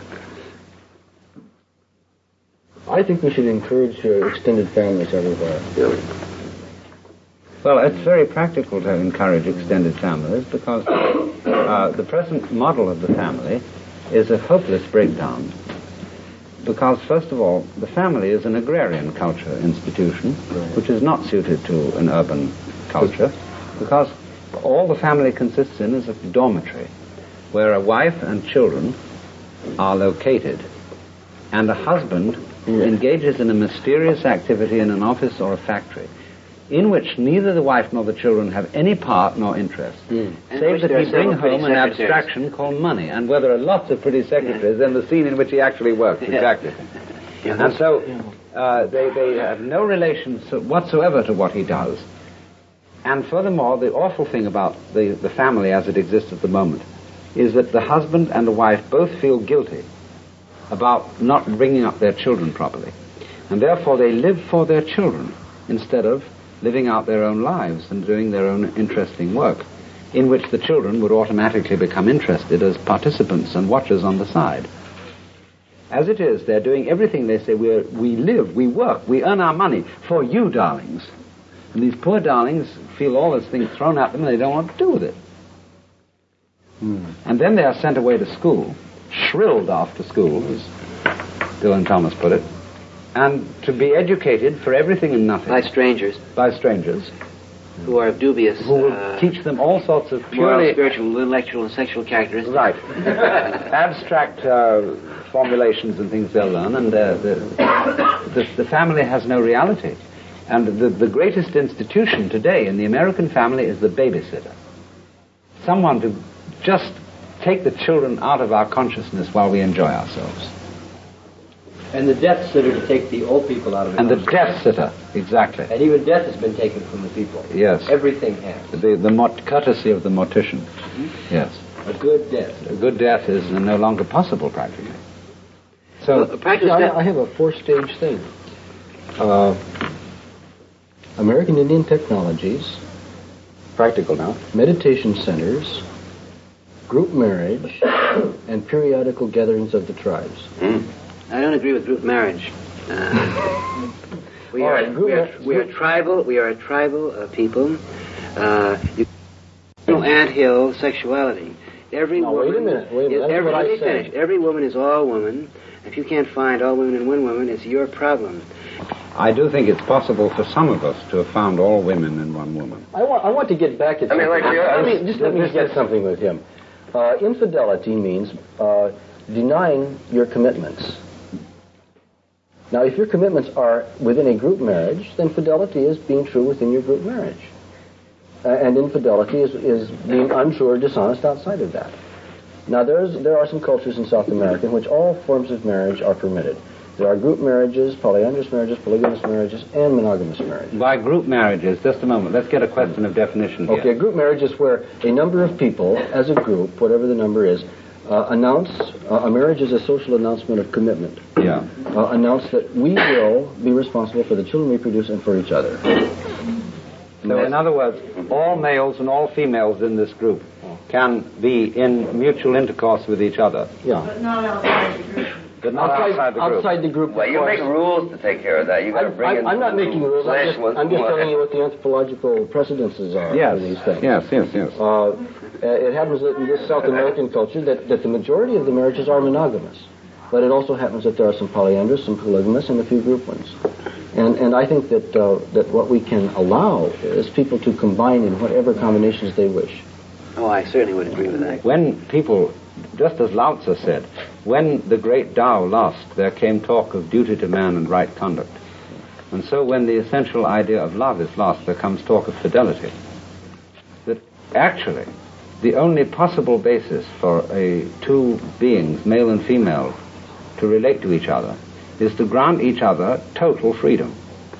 I think we should encourage uh, extended families everywhere. Really? Well, it's very practical to encourage extended families because uh, the present model of the family is a hopeless breakdown. Because, first of all, the family is an agrarian culture institution, which is not suited to an urban culture, because all the family consists in is a dormitory, where a wife and children are located, and a husband engages in a mysterious activity in an office or a factory. in which neither the wife nor the children have any part nor interest, mm. save that he bring home an abstraction called money. And where there are lots of pretty secretaries, then the scene in which he actually works, exactly. Yeah. And so uh, they, they have no relation whatsoever to what he does. And furthermore, the awful thing about the, the family as it exists at the moment is that the husband and the wife both feel guilty about not bringing up their children properly. And therefore they live for their children instead of living out their own lives and doing their own interesting work, in which the children would automatically become interested as participants and watchers on the side. As it is, they're doing everything. They say, we're, we live, we work, we earn our money for you, darlings. And these poor darlings feel all this thing thrown at them and they don't want to do with it. Hmm. And then they are sent away to school, shrilled off to school, as Dylan Thomas put it, and to be educated for everything and nothing. By strangers. By strangers. Who are dubious. Who will uh, teach them all sorts of moral, purely... spiritual, intellectual, and sexual characteristics. Right. Abstract uh, formulations and things they'll learn, and uh, the, the, the family has no reality. And the, the greatest institution today in the American family is the babysitter. Someone to just take the children out of our consciousness while we enjoy ourselves. And the death sitter to take the old people out of it. And the death sitter, exactly. And even death has been taken from the people. Yes. Everything has. The, the mort- courtesy of the mortician. Mm-hmm. Yes. A good death. A good death is no longer possible, practically. So, well, practically, I, I have a four-stage thing. Uh, American Indian technologies, practical now, meditation centers, group marriage, and periodical gatherings of the tribes. Mm. I don't agree with group marriage. Uh, we, are, right, we, are, we are tribal. We are a tribal uh, people. Uh, you no anthill sexuality. Every no, woman. Wait a minute. Wait a minute. That's every, what let I me said. finish. Every woman is all woman. If you can't find all women in one woman, it's your problem. I do think it's possible for some of us to have found all women in one woman. I want. I want to get back at. I mean, like, let me, just let me get something with him. Uh, infidelity means uh, denying your commitments. Now, if your commitments are within a group marriage, then fidelity is being true within your group marriage. Uh, and infidelity is, is being untrue or dishonest outside of that. Now, there's, there are some cultures in South America in which all forms of marriage are permitted. There are group marriages, polyandrous marriages, polygamous marriages, and monogamous marriages. By group marriages, just a moment, let's get a question of definition here. Okay, a group marriage is where a number of people, as a group, whatever the number is, uh, announce, uh, a marriage is a social announcement of commitment. Yeah. Uh, announce that we will be responsible for the children we produce and for each other. So in other words, all males and all females in this group can be in mutual intercourse with each other. Yeah. But not outside the group. But not outside, outside the group. Outside the group. Well, you make rules to take care of that. You got to bring I, in. I'm not making rules. I'm just, ones. I'm just telling you what the anthropological precedences are Yes. for these things. Yes, yes, yes. Uh, it happens that in this South American culture that, that the majority of the marriages are monogamous. But it also happens that there are some polyandrous, some polygamous, and a few group ones. And and I think that uh, that what we can allow is people to combine in whatever combinations they wish. Oh, I certainly would agree with that. When people, just as Lao Tzu said, when the great Tao lost, there came talk of duty to man and right conduct. And so when the essential idea of love is lost, there comes talk of fidelity. That actually, the only possible basis for a two beings, male and female, to relate to each other is to grant each other total freedom.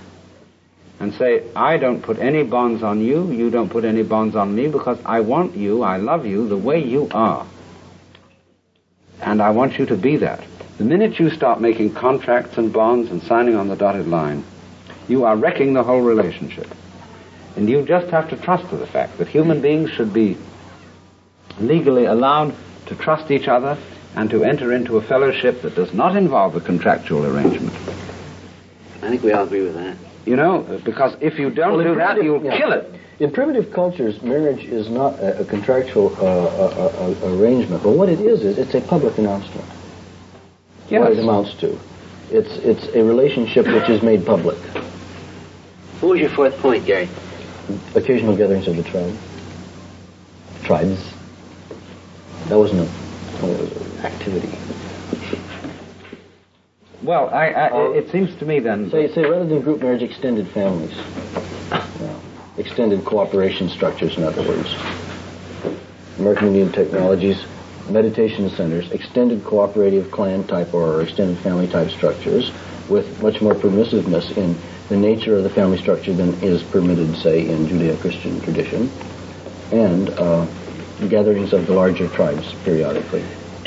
And say, I don't put any bonds on you, you don't put any bonds on me, because I want you, I love you the way you are. And I want you to be that. The minute you start making contracts and bonds and signing on the dotted line, you are wrecking the whole relationship. And you just have to trust to the fact that human beings should be legally allowed to trust each other and to enter into a fellowship that does not involve a contractual arrangement. I think we all agree with that. You know, because if you don't Well, do that, primitive- you'll yeah. kill it. In primitive cultures, marriage is not a, a contractual uh, uh, uh, arrangement, but what it is is it's a public announcement. Yes. What it amounts to. It's it's a relationship which is made public. What was your fourth point, Gary? Occasional gatherings of the tribe. Tribes. That wasn't a, a activity. Well, I, I, Uh, it seems to me then... Say, say rather than group marriage, extended families. Yeah. extended cooperation structures, in other words. American Indian Technologies, meditation centers, extended cooperative clan type or extended family type structures with much more permissiveness in the nature of the family structure than is permitted, say, in Judeo-Christian tradition, and uh, gatherings of the larger tribes periodically.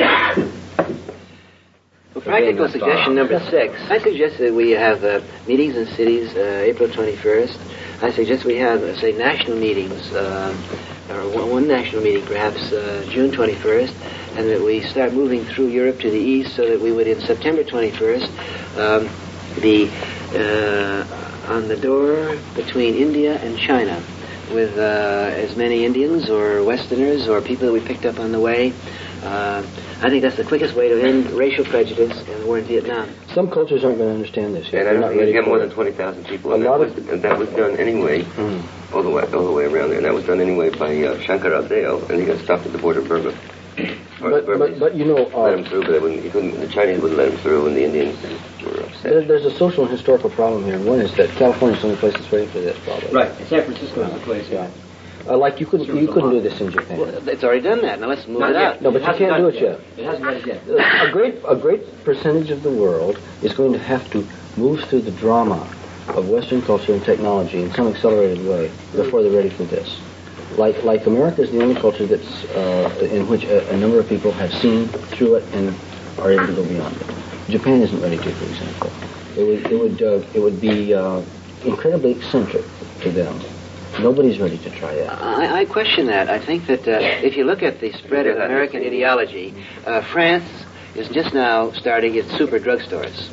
Well, practical suggestion number six. I suggest that we have uh, meetings in cities uh, April twenty-first. I suggest we have, uh, say, national meetings, uh, or one, one national meeting perhaps uh, June twenty-first, and that we start moving through Europe to the east so that we would, in September twenty-first, um, be uh, on the door between India and China with uh, as many Indians or Westerners or people that we picked up on the way. Uh, I think that's the quickest way to end racial prejudice in the war in Vietnam. Some cultures aren't going to understand this yet. And I don't think you get more than twenty thousand people. And that, was, and that was done anyway, mm. all the way all the way around there. And that was done anyway by uh, Shankarabdeo, and he got stopped at the border of Burma. But, but, but you know, uh, let him through, but they wouldn't, he couldn't, the Chinese wouldn't let him through, and the Indians were upset. There, there's a social and historical problem here. One is that California is the only place that's ready for this, probably. Right. San Francisco is the place. Yeah. Uh, like you couldn't, you couldn't do this in Japan. Well, it's already done that. Now let's move Not it yet. out. No, but you can't do it yet. It hasn't done it yet. A great, a great percentage of the world is going to have to move through the drama of Western culture and technology in some accelerated way before they're ready for this. Like, like America is the only culture that's uh, in which a, a number of people have seen through it and are able to go beyond it. Japan isn't ready to, for example. It would, it would, uh, it would be uh, incredibly eccentric to them. Nobody's ready to try that. I, I question that. I think that uh, if you look at the spread of American ideology, uh, France is just now starting its super drugstores.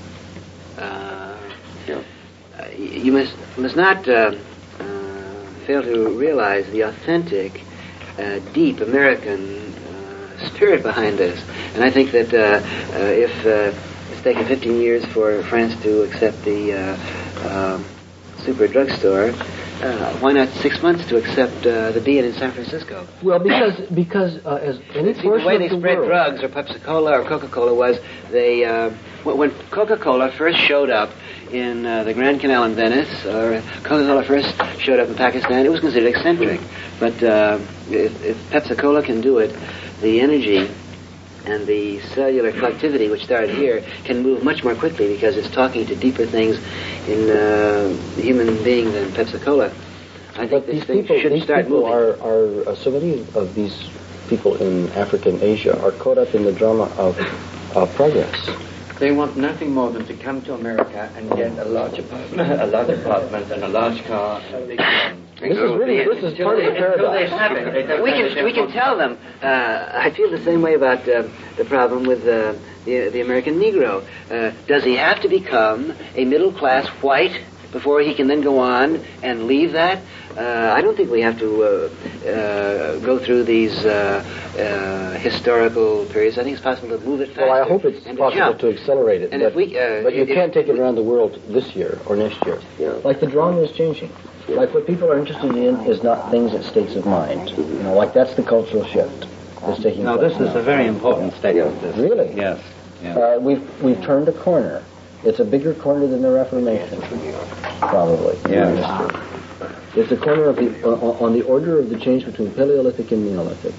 Uh, yeah. uh, you must must not uh, uh, fail to realize the authentic, uh, deep American uh, spirit behind this. And I think that uh, uh, if uh, it's taken fifteen years for France to accept the uh, uh, super drugstore, Uh, why not six months to accept uh, the Bean in San Francisco? Well, because because uh, as any See, the way they the spread world, drugs, or Pepsi-Cola or Coca-Cola, was they uh, when Coca-Cola first showed up in uh, the Grand Canal in Venice, or Coca-Cola first showed up in Pakistan, it was considered eccentric. But uh, if, if Pepsi-Cola can do it, the energy and the cellular collectivity, which started here, can move much more quickly because it's talking to deeper things in uh, the human being than Pepsi-Cola. I think but this these thing people, should these start people moving. are, are uh, so many of these people in Africa and Asia are caught up in the drama of uh, progress. They want nothing more than to come to America and get a large apartment, a large apartment, and a large car, and a big home. This is really this is part of the paradox. We can we can tell them. Uh, I feel the same way about uh, the problem with uh, the the American Negro. Uh, does he have to become a middle class white before he can then go on and leave that? Uh, I don't think we have to uh, uh, go through these uh, uh, historical periods. I think it's possible to move it faster. Well, I hope it's and possible to, to accelerate it. And but, if we, uh, but you if, can't take it around the world this year or next year. Yeah. Like the drama is changing. Like what people are interested in is not things at states of mind. You know, like that's the cultural shift that's taking No, place. this is a very important statement. This. Really? Yes. yes. Uh, we've we've turned a corner. It's a bigger corner than the Reformation, probably. Yeah. It's a corner of the uh, on the order of the change between Paleolithic and Neolithic,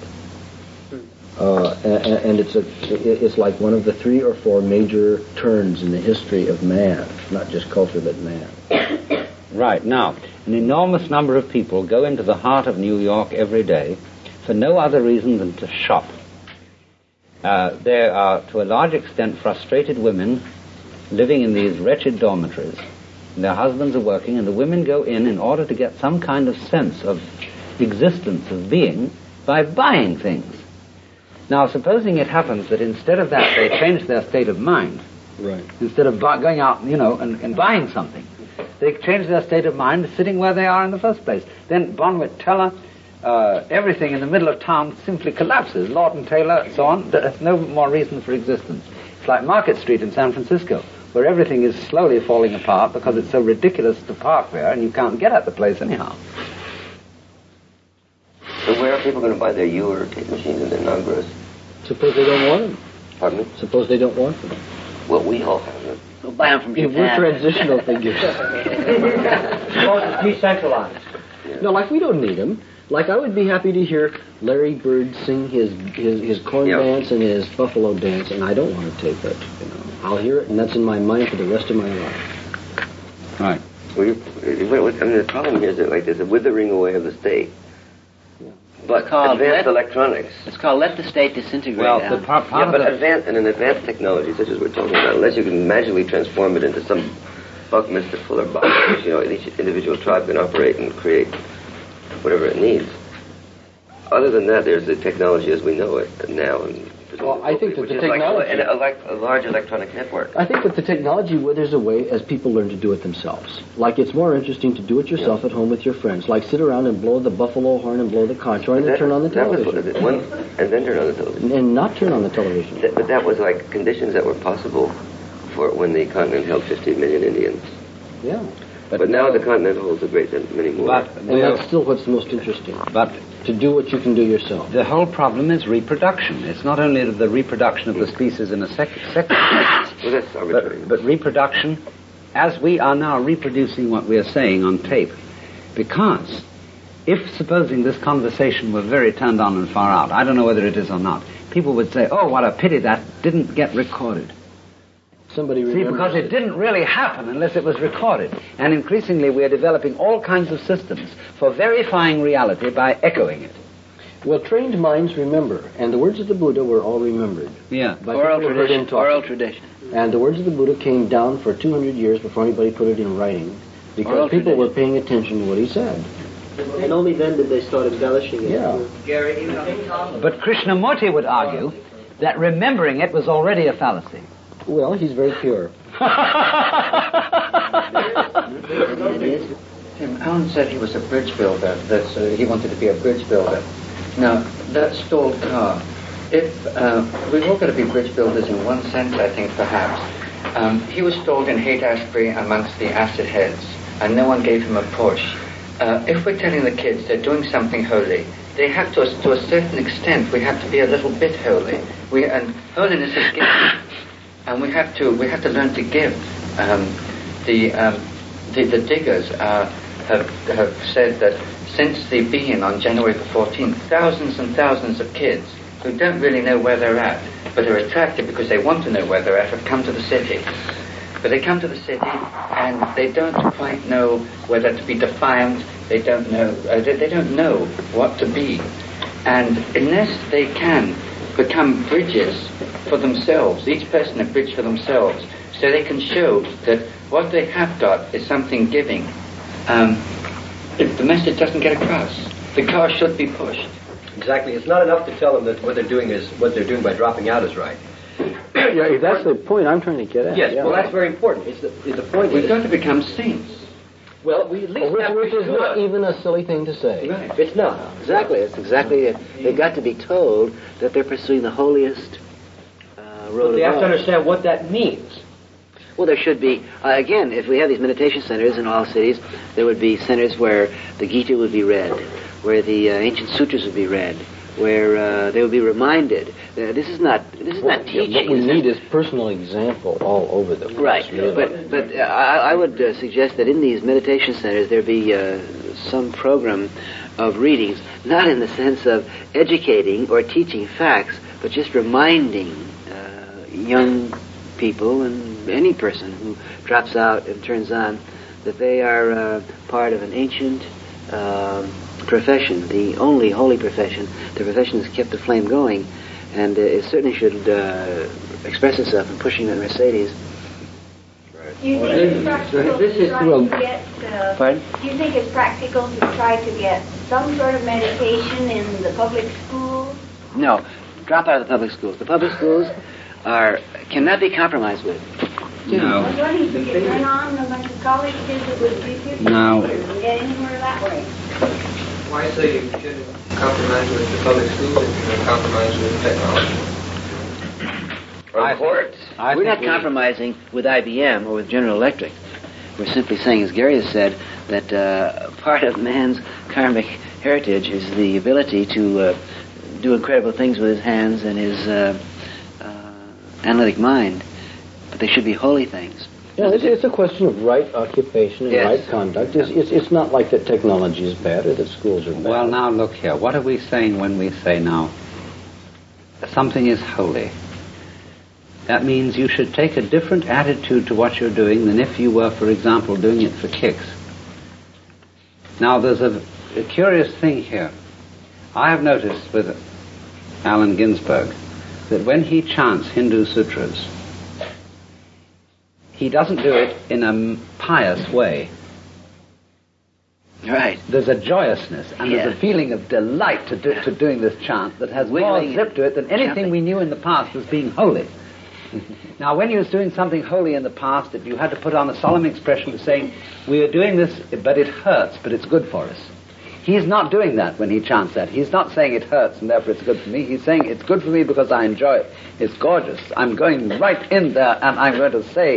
uh, and, and it's a it's like one of the three or four major turns in the history of man, not just culture but man. Right. Now, an enormous number of people go into the heart of New York every day for no other reason than to shop. Uh, there are, to a large extent, frustrated women living in these wretched dormitories. And their husbands are working, and the women go in in order to get some kind of sense of existence, of being, by buying things. Now, supposing it happens that instead of that they change their state of mind, right? Instead of bu- going out, you know, and, and buying something, they change their state of mind sitting where they are in the first place. Then Bonwit Teller, uh, everything in the middle of town simply collapses. Lawton Taylor, so on. There's no more reason for existence. It's like Market Street in San Francisco, where everything is slowly falling apart because it's so ridiculous to park there and you can't get at the place anyhow. So where are people going to buy their U or tape machines and their non-gross? Suppose they don't want them. Pardon me? Suppose they don't want them. Well, we all have them. We'll buy them from Yeah, Japan. we're transitional figures. Suppose it's decentralized. Yeah. No, like we don't need them. Like I would be happy to hear Larry Bird sing his his, his corn Yep. dance and his buffalo dance, and I don't want to tape it. You know, I'll hear it, and that's in my mind for the rest of my life. Right. Well, you, I mean, the problem here is that like there's a withering away of the state. But called advanced let- electronics. It's called let the state disintegrate. Well, Al. the part, part Yeah, but of the, advanced and an advanced technology such as we're talking about, unless you can magically transform it into some Buckminster Fuller box, which, you know, each individual tribe can operate and create whatever it needs. Other than that, there's the technology as we know it now. And Well, I think that which the is like technology... a, a, like a large electronic network. I think that the technology withers away as people learn to do it themselves. Like, it's more interesting to do it yourself Yeah. at home with your friends. Like, sit around and blow the buffalo horn and blow the conch horn and then That- turn on the that was television. what it- one, and then turn on the television. And not turn on the television. That, but that was like conditions that were possible for when the continent held fifty million Indians. Yeah. But, now the continent holds a great many more. but, And that's still what's most interesting. but To do what you can do yourself. the whole problem is reproduction. It's not only the reproduction of the species in a sec- sex, well, that's arbitrary. but, but reproduction, as we are now reproducing what we are saying on tape. Because if, supposing this conversation were very turned on and far out, I don't know whether it is or not, people would say, oh, what a pity that didn't get recorded. Somebody See, remembers because it didn't really happen unless it was recorded. And increasingly we are developing all kinds of systems for verifying reality by echoing it. Well, trained minds remember, and the words of the Buddha were all remembered. Yeah. By Oral people who heard him tradition. talk. Oral tradition. And the words of the Buddha came down for two hundred years before anybody put it in writing, because Oral people tradition. were paying attention to what he said. And only then did they start embellishing it. Yeah. But Krishnamurti would argue that remembering it was already a fallacy. Well, he's very pure. Tim, Alan said he was a bridge builder, that uh, he wanted to be a bridge builder. Now, that stalled car, if, uh, we've all got to be bridge builders in one sense, I think, perhaps. Um, he was stalled in Haight-Ashbury amongst the acid heads, and no one gave him a push. Uh, if we're telling the kids they're doing something holy, they have to, to a certain extent, we have to be a little bit holy. We, and holiness is given. And we have to we have to learn to give. Um, the, um, the the diggers uh, have have said that since the being on January the fourteenth, thousands and thousands of kids who don't really know where they're at, but are attracted because they want to know where they're at, have come to the city. But they come to the city and they don't quite know whether to be defiant. They don't know. Uh, they, they don't know what to be. And unless they can become bridges for themselves, each person a bridge for themselves, so they can show that what they have got is something giving. Um, if the message doesn't get across, the car should be pushed. Exactly. It's not enough to tell them that what they're doing is what they're doing by dropping out is right. Yeah, that's the point I'm trying to get at. Yes, yeah. well, that's very important. It's the, it's the point We've is, got to become saints. well, we at least Which, have which to is be not sure. even a silly thing to say. Right. It's not. Exactly. It's exactly it. They've got to be told that they're pursuing the holiest uh, road But they of have to all. understand what that means. Well, there should be, uh, again, if we have these meditation centers in all cities, there would be centers where the Gita would be read, where the uh, ancient sutras would be read, where uh, they would be reminded. Uh, this is not this is not teaching. What we This need is personal example all over the place. Right, really. but but uh, I, I would uh, suggest that in these meditation centers there be uh, some program of readings, not in the sense of educating or teaching facts, but just reminding uh, young people and any person who drops out and turns on that they are uh, part of an ancient uh, profession, the only holy profession. The profession has kept the flame going, and uh, it certainly should uh, express itself in pushing the Mercedes. Do you think it's practical This to is- try well- to get, uh, Pardon? do you think it's practical to try to get some sort of meditation in the public schools? No, drop out of the public schools. The public schools are cannot be compromised with. I was wondering if you could turn on a bunch of college kids that would be fifty No. and get anywhere that way. Why say you shouldn't compromise with the public schools if you're going to compromise with technology? Or courts. I We're think not we- compromising with I B M or with General Electric. We're simply saying, as Gary has said, that uh, part of man's karmic heritage is the ability to uh, do incredible things with his hands and his uh, uh, analytic mind. But they should be holy things. Yeah, it's, it's a question of right occupation and Yes. right conduct. It's, it's, it's not like that technology is bad or that schools are bad. Well, now look here. What are we saying when we say now something is holy? That means you should take a different attitude to what you're doing than if you were, for example, doing it for kicks. Now, there's a, a curious thing here. I have noticed with Allen Ginsberg that when he chants Hindu sutras, he doesn't do it in a pious way. Right. There's a joyousness and Yeah. there's a feeling of delight to, do, to doing this chant that has more Wiggling zip to it than anything jumping. we knew in the past as being holy. Now, when you was doing something holy in the past, that you had to put on a solemn expression of saying, we are doing this, but it hurts, but it's good for us. He's not doing that when he chants that. He's not saying it hurts and therefore it's good for me. He's saying it's good for me because I enjoy it. It's gorgeous. I'm going right in there and I'm going to say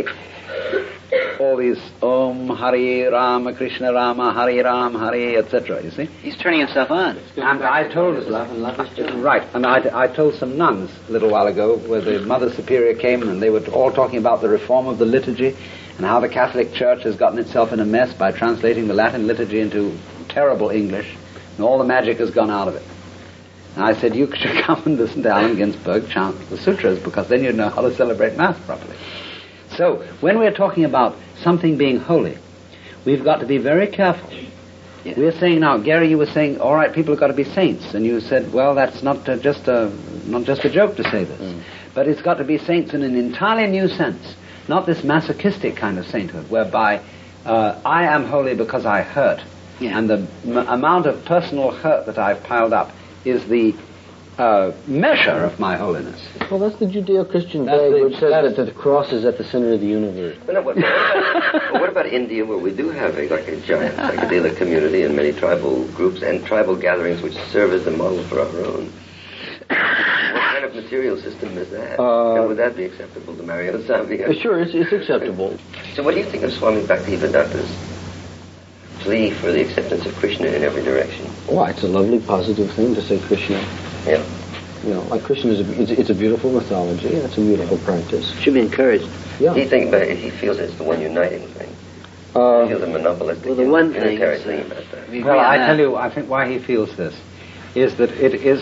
all these Om Hari Rama Krishna Rama Hari Ram Hari, et cetera. You see? He's turning himself on. And I told love and love is joy. right, and I, I told some nuns a little while ago where the Mother Superior came and they were all talking about the reform of the liturgy and how the Catholic Church has gotten itself in a mess by translating the Latin liturgy into terrible English, and all the magic has gone out of it. And I said, you should come and listen to Allen Ginsberg chant the sutras, because then you'd know how to celebrate Mass properly. So, when we're talking about something being holy, we've got to be very careful. Yeah. We're saying now, Gary, you were saying, all right, people have got to be saints, and you said, well, that's not uh, just a not just a joke to say this, mm. but it's got to be saints in an entirely new sense, not this masochistic kind of sainthood, whereby uh, I am holy because I hurt. Yeah. And the m- amount of personal hurt that I've piled up is the uh, measure of my holiness. Well, that's the Judeo-Christian That's vague, the- which says that's- that the cross is at the center of the universe. But no, what, what, about, what about India, where we do have a, like a giant psychedelic community and many tribal groups and tribal gatherings which serve as the model for our own? What kind of material system is that? Uh, and would that be acceptable to Mario Savia? Uh, sure, it's, it's acceptable. So what do you think of Swami Bhaktivedanta's plea for the acceptance of Krishna in every direction? Well, it's a lovely, positive thing to say Krishna. Yeah. You know, like Krishna is a, it's, it's a beautiful mythology, and it's a beautiful practice. Should be encouraged. Yeah. He thinks, but he feels it's the one uniting thing. Uh, he feels a monopolistic well, the one thing unitary is, thing uh, about that. we agree Well, on I that. tell you, I think why he feels this is that it is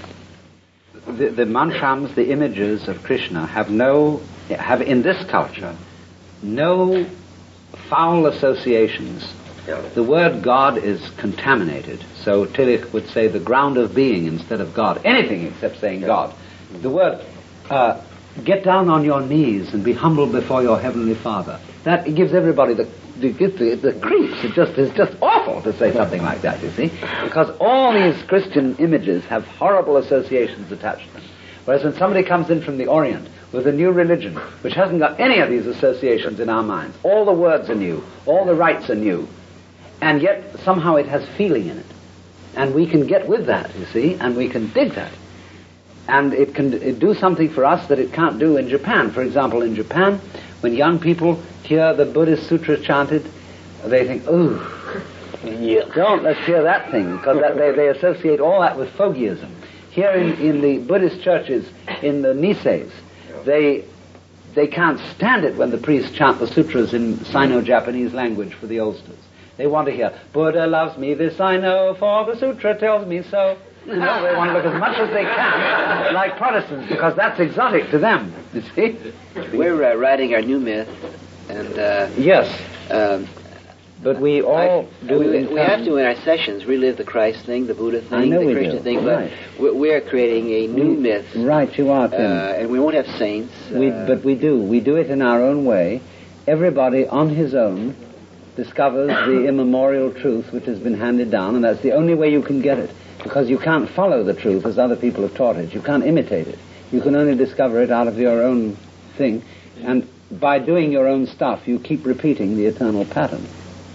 the, the mantrams, the images of Krishna have no, have in this culture, no foul associations. Yeah. The word God is contaminated, so Tillich would say the ground of being instead of God. Anything except saying Yeah. God. The word, uh, get down on your knees and be humble before your heavenly Father. That it gives everybody the the, the, the creeps. It just it's just awful to say something like that, you see, because all these Christian images have horrible associations attached to them. Whereas when somebody comes in from the Orient with a new religion, which hasn't got any of these associations in our minds, all the words are new, all the rites are new, and yet somehow it has feeling in it. And we can get with that, you see, and we can dig that. And it can it do something for us that it can't do in Japan. For example, in Japan, when young people hear the Buddhist sutra chanted, they think, ooh, yeah, don't, let's hear that thing, because that, they, they associate all that with Fogyism. Here in, in the Buddhist churches, in the Niseis, they they can't stand it when the priests chant the sutras in Sino-Japanese language for the oldsters. They want to hear, Buddha loves me, this I know, for the sutra tells me so. You know, they want to look as much as they can like Protestants, because that's exotic to them, you see. We're uh, writing our new myth, and uh, Yes, um, but we all I, do we, in we have turn. to in our sessions relive the Christ thing, the Buddha thing, I know the we Krishna do. thing, Right. but we're, we're creating a new myth, Right, you are, uh, Tim. and we won't have saints. We, uh, but we do. We do it in our own way. Everybody on his own discovers the immemorial truth which has been handed down, and that's the only way you can get it. Because you can't follow the truth as other people have taught it. You can't imitate it. You can only discover it out of your own thing. And by doing your own stuff, you keep repeating the eternal pattern.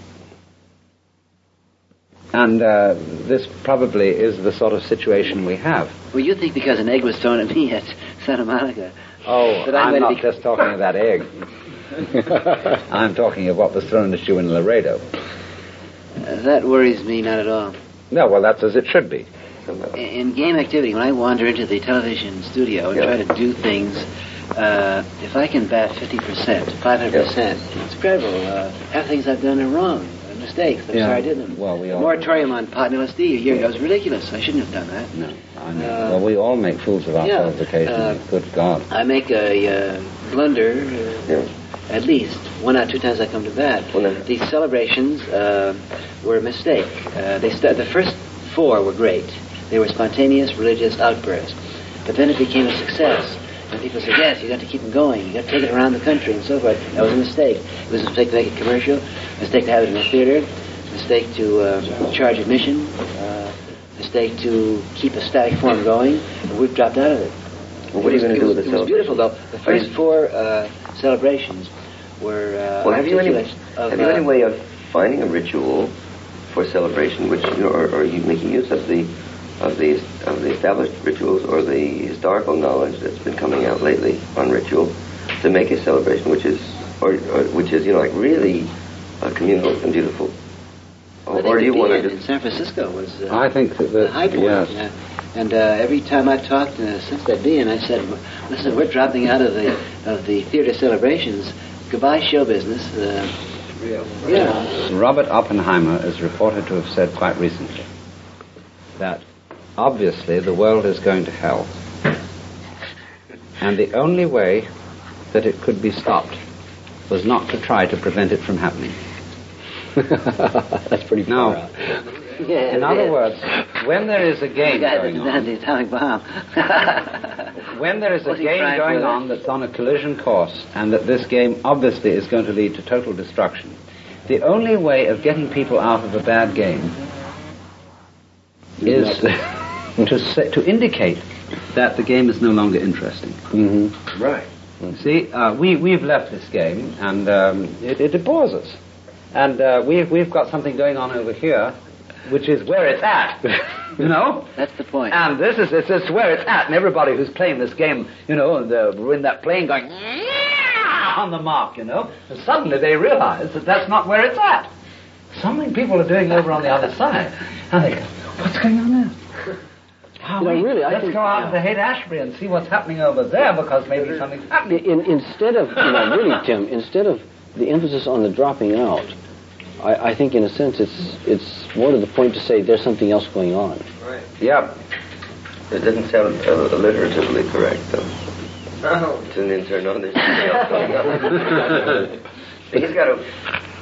And uh, this probably is the sort of situation we have. well, you think because an egg was thrown at me at Santa Monica Oh, that I'm, I'm going not to be... just talking of that egg. I'm talking of what was thrown at you in Laredo. Uh, that worries me not at all. No, well, that's as it should be. In game activity, when I wander into the television studio and Yeah. try to do things uh, if I can bat fifty percent, five hundred percent, it's incredible. Uh, half the things I've done are wrong, uh, mistakes. I'm Yeah. sorry I did them. Well, we the all- moratorium on pot and L S D a year ago was ridiculous. I shouldn't have done that. No, I know. Uh, well, we all make fools of ourselves yeah, occasionally. uh, Good God. I make a uh, blunder uh, Yeah. at least one out of two times I come to bat. Well, no. These celebrations uh, were a mistake. Uh, they st- the first four were great. They were spontaneous religious outbursts. But then it became a success. And people said, yes, you got to keep them going. You got to take it around the country and so forth. That was a mistake. It was a mistake to make it commercial, a mistake to have it in a theater, a mistake to uh, charge admission, uh, a mistake to keep a static form going. And we've dropped out of it. Well, what are you going to do with the It was beautiful, celebration? though. The first four uh, celebrations were uh, Well, have you any articulations of, have you any uh, way of finding a ritual for celebration, which you know, or, or are you making use of the of the of the established rituals or the historical knowledge that's been coming out lately on ritual to make a celebration which is or, or which is you know like really uh, communal and beautiful? Or, I think or do you the want Bean to in just? San Francisco was uh, I think that, the that high point. yes. Yeah. And uh, every time I've talked uh, since that being, I said, "Listen, we're dropping out of the of the theater celebrations. Goodbye, show business." Uh, yeah. Robert Oppenheimer is reported to have said quite recently that obviously the world is going to hell, and the only way that it could be stopped was not to try to prevent it from happening. That's pretty far Now, out. Yeah, in other words, when there is a the game guy that going designed on, the atomic bomb. when there is a Was he game trying going for that? on that's on a collision course, and that this game obviously is going to lead to total destruction, the only way of getting people out of a bad game is to say, to indicate that the game is no longer interesting. Mm-hmm. Right. See, uh, we we've left this game, and um, it, it bores us, and uh, we've we've got something going on over here, which is where it's at, you know. That's the point. And this is it's, it's where it's at, and everybody who's playing this game, you know, they're in that plane going on the mark, you know, and suddenly they realize that that's not where it's at. Something people are doing over on the other side, and they go, what's going on there? Oh, You know, wait, really, I let's think- go out yeah. to Haight-Ashbury and see what's happening over there, because maybe something's happening. In, instead of, you know, really, Tim, instead of the emphasis on the dropping out, I, I think in a sense it's it's more to the point to say there's something else going on. Right. Yeah. It doesn't sound uh, alliteratively correct, though. Oh. It's an intern on there's something else going on. He's got to,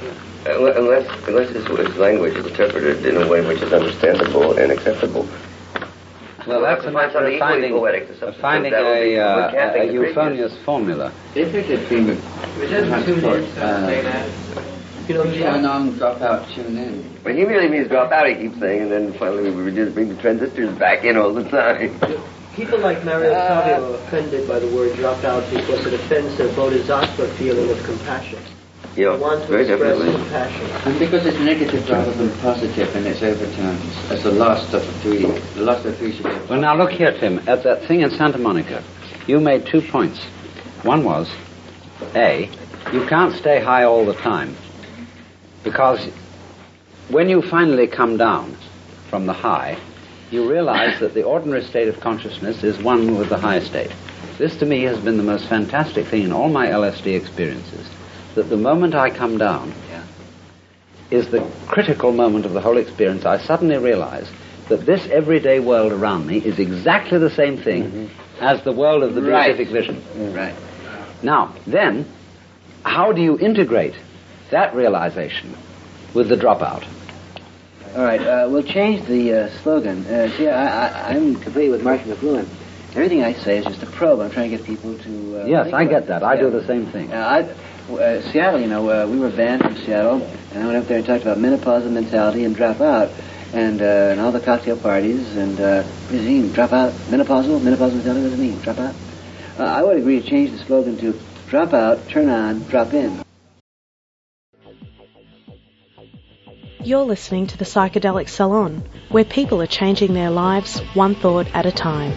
unless unless his, his language is interpreted in a way which is understandable and acceptable. Well, that's a matter of finding, of finding a, uh, a, a euphonious formula. If it had been We just tuned in to say that. you know, turn on, drop out, tune in. Well, he really means drop out, he keeps saying, and then finally we just bring the transistors back in all the time. People like Mario Savio are offended by the word drop out because it offends their bodhisattva feeling of compassion. Yeah, They want to very express definitely. compassion. And because it's negative rather than positive in its overtones, as the last of the three, the last of the three should be. Well, now look here, Tim. At that thing in Santa Monica, you made two points. One was, A, you can't stay high all the time, because when you finally come down from the high, you realize that the ordinary state of consciousness is one with the high state. This, to me, has been the most fantastic thing in all my L S D experiences, that the moment I come down Yeah. is the critical moment of the whole experience. I suddenly realize that this everyday world around me is exactly the same thing mm-hmm. as the world of the Right. beatific vision. Right. Now, then, how do you integrate that realization with the dropout? All right, uh, we'll change the uh, slogan. Uh, see, I, I, I'm completely with Marshall McLuhan. Everything I say is just a probe. I'm trying to get people to... Uh, yes, think I about get that. it. I Yeah. do the same thing. Uh, I, uh, Seattle, you know, uh, we were banned from Seattle, and I went up there and talked about menopausal mentality and drop out, and, uh, and all the cocktail parties, and uh, what does it mean? Drop out? Menopausal? Menopausal mentality? What does it mean? Drop out? Uh, I would agree to change the slogan to drop out, turn on, drop in. You're listening to the Psychedelic Salon, where people are changing their lives one thought at a time.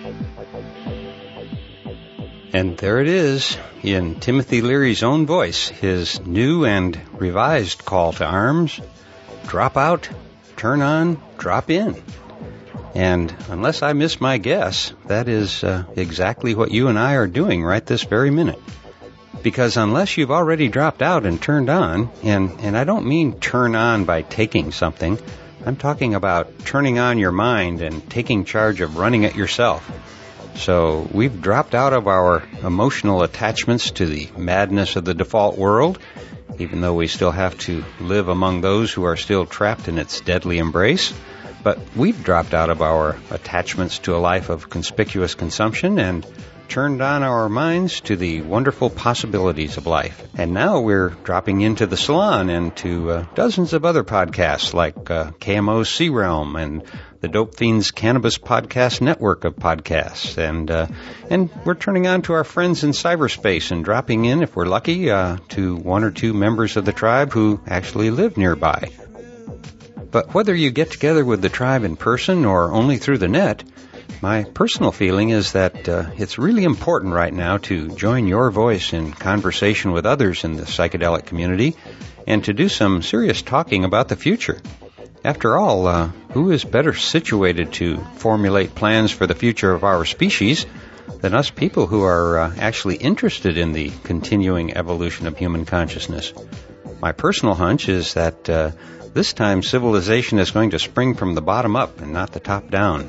And there it is, in Timothy Leary's own voice, his new and revised call to arms: drop out, turn on, drop in. And unless I miss my guess, that is uh, exactly what you and I are doing right this very minute. Because unless you've already dropped out and turned on, and, and I don't mean turn on by taking something, I'm talking about turning on your mind and taking charge of running it yourself. So we've dropped out of our emotional attachments to the madness of the default world, even though we still have to live among those who are still trapped in its deadly embrace. But we've dropped out of our attachments to a life of conspicuous consumption and turned on our minds to the wonderful possibilities of life. And now we're dropping into the salon and to uh, dozens of other podcasts like uh, K M O's Sea Realm and the Dope Fiends Cannabis Podcast Network of podcasts. And uh, and we're turning on to our friends in cyberspace and dropping in, if we're lucky, uh, to one or two members of the tribe who actually live nearby. But whether you get together with the tribe in person or only through the net, my personal feeling is that uh, it's really important right now to join your voice in conversation with others in the psychedelic community and to do some serious talking about the future. After all, uh, who is better situated to formulate plans for the future of our species than us people who are uh, actually interested in the continuing evolution of human consciousness? My personal hunch is that uh, this time civilization is going to spring from the bottom up and not the top down.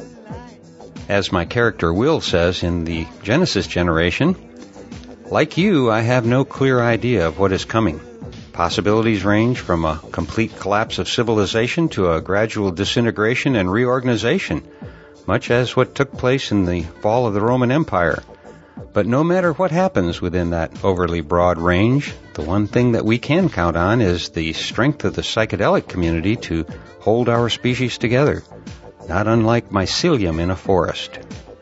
As my character Will says in the Genesis generation, like you, I have no clear idea of what is coming. Possibilities range from a complete collapse of civilization to a gradual disintegration and reorganization, much as what took place in the fall of the Roman Empire. But no matter what happens within that overly broad range, the one thing that we can count on is the strength of the psychedelic community to hold our species together, not unlike mycelium in a forest.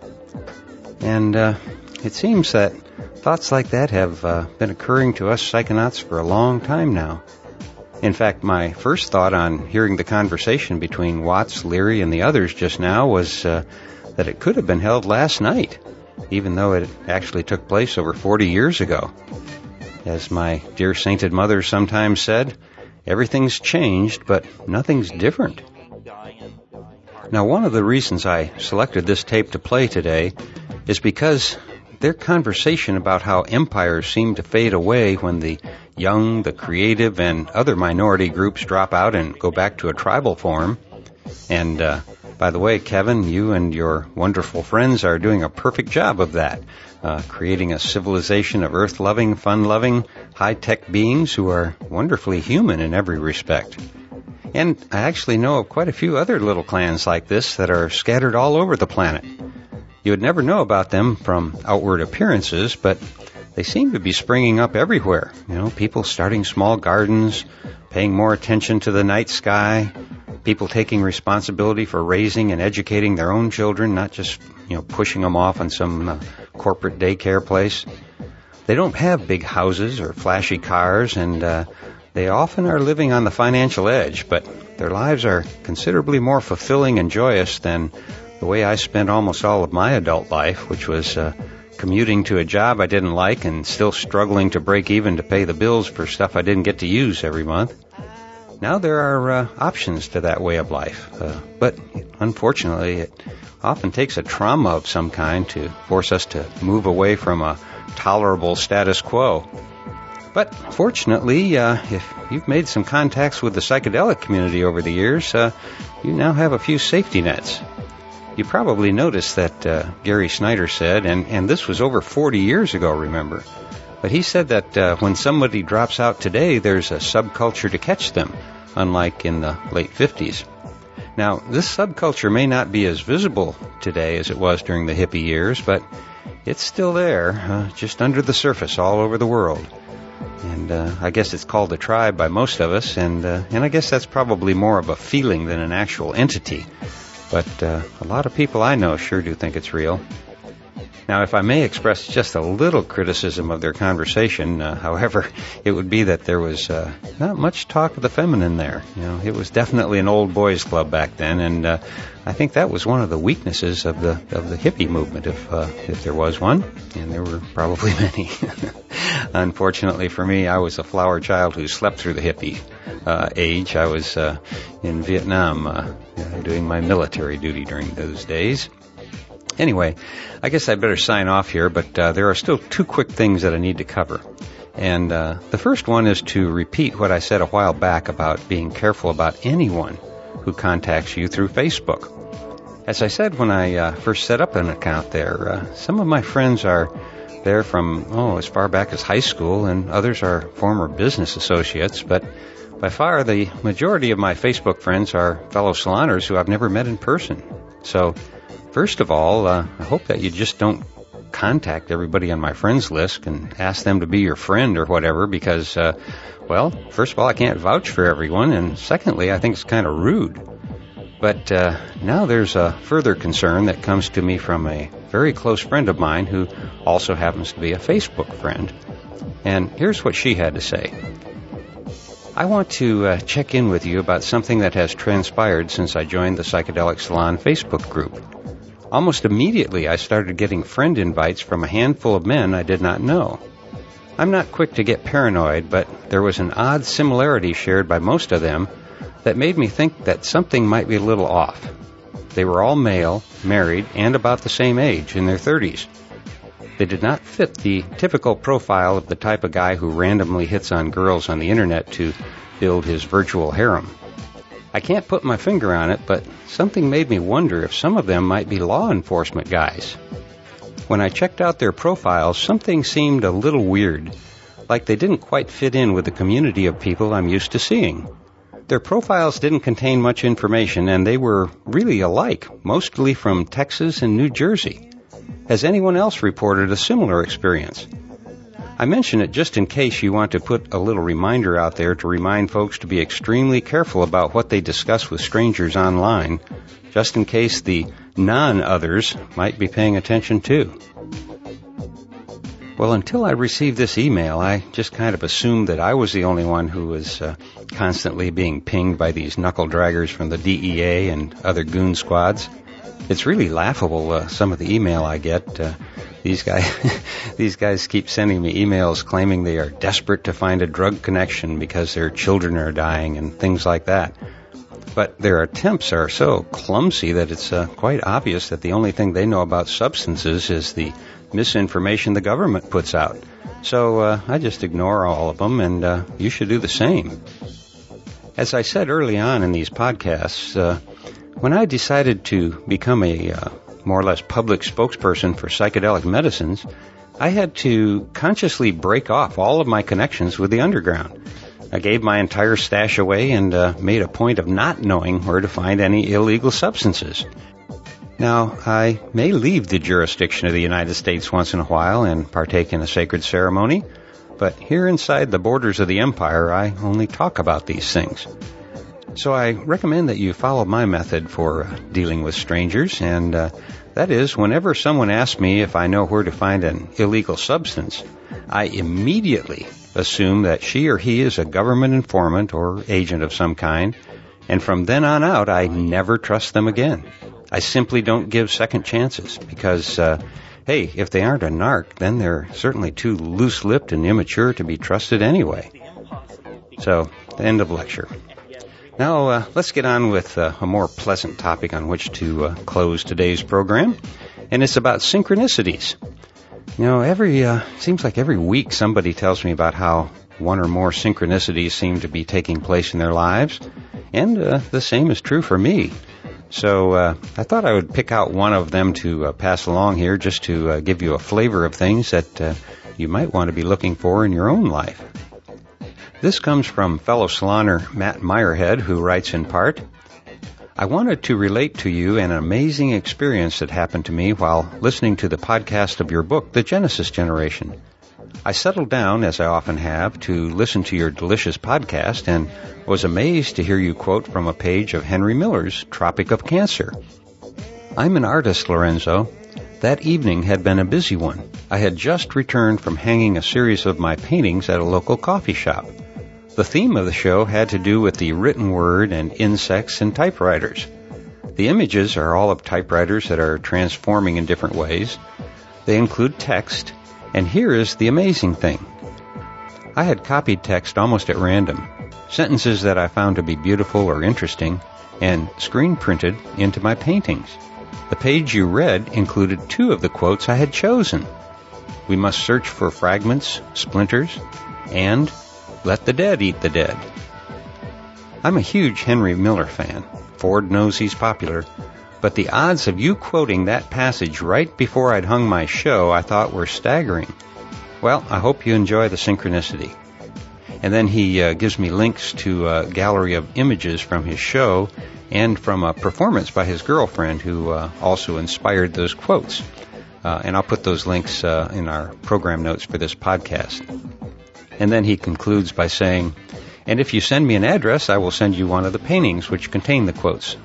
And uh, it seems that thoughts like that have uh, been occurring to us psychonauts for a long time now. In fact, my first thought on hearing the conversation between Watts, Leary, and the others just now was uh, that it could have been held last night, even though it actually took place over forty years ago. As my dear sainted mother sometimes said, everything's changed, but nothing's different. Now, one of the reasons I selected this tape to play today is because their conversation about how empires seem to fade away when the young, the creative, and other minority groups drop out and go back to a tribal form. And, uh, by the way, Kevin, you and your wonderful friends are doing a perfect job of that, uh, creating a civilization of earth-loving, fun-loving, high-tech beings who are wonderfully human in every respect. And I actually know of quite a few other little clans like this that are scattered all over the planet. You would never know about them from outward appearances, but they seem to be springing up everywhere. You know, people starting small gardens, paying more attention to the night sky, people taking responsibility for raising and educating their own children, not just, you know, pushing them off on some uh, corporate daycare place. They don't have big houses or flashy cars, and uh, they often are living on the financial edge, but their lives are considerably more fulfilling and joyous than the way I spent almost all of my adult life, which was uh, commuting to a job I didn't like and still struggling to break even to pay the bills for stuff I didn't get to use every month. Now there are uh, options to that way of life, uh, but unfortunately it often takes a trauma of some kind to force us to move away from a tolerable status quo. But fortunately, uh, if you've made some contacts with the psychedelic community over the years, uh, you now have a few safety nets. You probably noticed that uh, Gary Snyder said, and, and this was over forty years ago, remember, but he said that uh, when somebody drops out today, there's a subculture to catch them, unlike in the late fifties. Now, this subculture may not be as visible today as it was during the hippie years, but it's still there, uh, just under the surface all over the world. And uh, I guess it's called a tribe by most of us, and uh, and I guess that's probably more of a feeling than an actual entity. But uh, a lot of people I know sure do think it's real. Now, if I may express just a little criticism of their conversation, uh, however, it would be that there was uh, not much talk of the feminine there. You know, it was definitely an old boys club back then, and uh, I think that was one of the weaknesses of the of the hippie movement, if uh, if there was one, and there were probably many. Unfortunately for me, I was a flower child who slept through the hippie uh, age. I was uh, in Vietnam uh, doing my military duty during those days. Anyway, I guess I better sign off here, but uh, there are still two quick things that I need to cover. And uh, the first one is to repeat what I said a while back about being careful about anyone who contacts you through Facebook. As I said when I uh, first set up an account there, uh, some of my friends are there from, oh, as far back as high school, and others are former business associates, but by far the majority of my Facebook friends are fellow saloners who I've never met in person. So, first of all, uh, I hope that you just don't contact everybody on my friends list and ask them to be your friend or whatever, because, uh, well, first of all, I can't vouch for everyone, and secondly, I think it's kind of rude. But uh, now there's a further concern that comes to me from a very close friend of mine who also happens to be a Facebook friend. And here's what she had to say. I want to uh, check in with you about something that has transpired since I joined the Psychedelic Salon Facebook group. Almost immediately, I started getting friend invites from a handful of men I did not know. I'm not quick to get paranoid, but there was an odd similarity shared by most of them that made me think that something might be a little off. They were all male, married, and about the same age, in their thirties. They did not fit the typical profile of the type of guy who randomly hits on girls on the internet to build his virtual harem. I can't put my finger on it, but something made me wonder if some of them might be law enforcement guys. When I checked out their profiles, something seemed a little weird, like they didn't quite fit in with the community of people I'm used to seeing. Their profiles didn't contain much information, and they were really alike, mostly from Texas and New Jersey. Has anyone else reported a similar experience? I mention it just in case you want to put a little reminder out there to remind folks to be extremely careful about what they discuss with strangers online, just in case the non-others might be paying attention too. Well, until I received this email, I just kind of assumed that I was the only one who was uh, constantly being pinged by these knuckle draggers from the D E A and other goon squads. It's really laughable, uh, some of the email I get. Uh, these guys, these guys keep sending me emails claiming they are desperate to find a drug connection because their children are dying and things like that. But their attempts are so clumsy that it's uh, quite obvious that the only thing they know about substances is the misinformation the government puts out. So uh, I just ignore all of them, and uh, you should do the same. As I said early on in these podcasts, uh, when I decided to become a uh, more or less public spokesperson for psychedelic medicines, I had to consciously break off all of my connections with the underground. I gave my entire stash away and uh, made a point of not knowing where to find any illegal substances. Now, I may leave the jurisdiction of the United States once in a while and partake in a sacred ceremony, but here inside the borders of the empire, I only talk about these things. So I recommend that you follow my method for uh, dealing with strangers, and uh, that is, whenever someone asks me if I know where to find an illegal substance, I immediately assume that she or he is a government informant or agent of some kind, and from then on out, I never trust them again. I simply don't give second chances because, uh, hey, if they aren't a narc, then they're certainly too loose-lipped and immature to be trusted anyway. So, end of lecture. Now, uh, let's get on with uh, a more pleasant topic on which to uh, close today's program, and it's about synchronicities. You know, every uh, seems like every week somebody tells me about how one or more synchronicities seem to be taking place in their lives, and uh, the same is true for me. So uh, I thought I would pick out one of them to uh, pass along here just to uh, give you a flavor of things that uh, you might want to be looking for in your own life. This comes from fellow saloner Matt Meyerhead, who writes in part, I wanted to relate to you an amazing experience that happened to me while listening to the podcast of your book, The Genesis Generation. I settled down, as I often have, to listen to your delicious podcast and was amazed to hear you quote from a page of Henry Miller's Tropic of Cancer. I'm an artist, Lorenzo. That evening had been a busy one. I had just returned from hanging a series of my paintings at a local coffee shop. The theme of the show had to do with the written word and insects and typewriters. The images are all of typewriters that are transforming in different ways. They include text, and here is the amazing thing. I had copied text almost at random, sentences that I found to be beautiful or interesting, and screen printed into my paintings. The page you read included two of the quotes I had chosen. We must search for fragments, splinters, and let the dead eat the dead. I'm a huge Henry Miller fan. Ford knows he's popular, but the odds of you quoting that passage right before I'd hung my show I thought were staggering. Well, I hope you enjoy the synchronicity. And then he uh, gives me links to a gallery of images from his show and from a performance by his girlfriend who uh, also inspired those quotes. Uh, and I'll put those links uh, in our program notes for this podcast. And then he concludes by saying, and if you send me an address, I will send you one of the paintings which contain the quotes.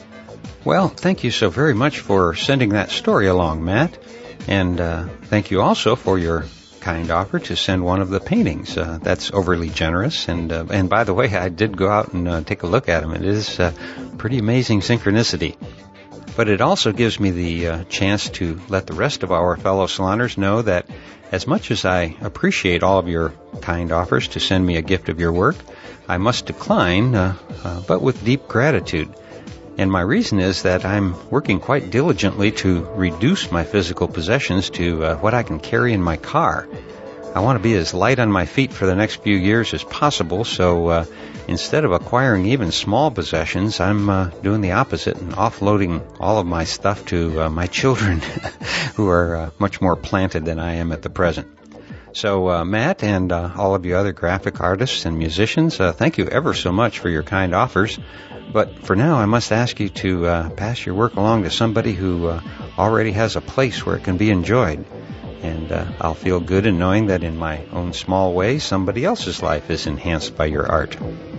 Well, thank you so very much for sending that story along, Matt. And uh, thank you also for your kind offer to send one of the paintings. Uh, that's overly generous. And uh, and by the way, I did go out and uh, take a look at them. It is uh, pretty amazing synchronicity. But it also gives me the uh, chance to let the rest of our fellow saloners know that as much as I appreciate all of your kind offers to send me a gift of your work, I must decline, uh, uh, but with deep gratitude. And my reason is that I'm working quite diligently to reduce my physical possessions to uh, what I can carry in my car. I want to be as light on my feet for the next few years as possible, so uh, instead of acquiring even small possessions, I'm uh, doing the opposite and offloading all of my stuff to uh, my children, who are uh, much more planted than I am at the present. So, uh, Matt and uh, all of you other graphic artists and musicians, uh, thank you ever so much for your kind offers. But for now, I must ask you to uh, pass your work along to somebody who uh, already has a place where it can be enjoyed. And uh, I'll feel good in knowing that in my own small way, somebody else's life is enhanced by your art.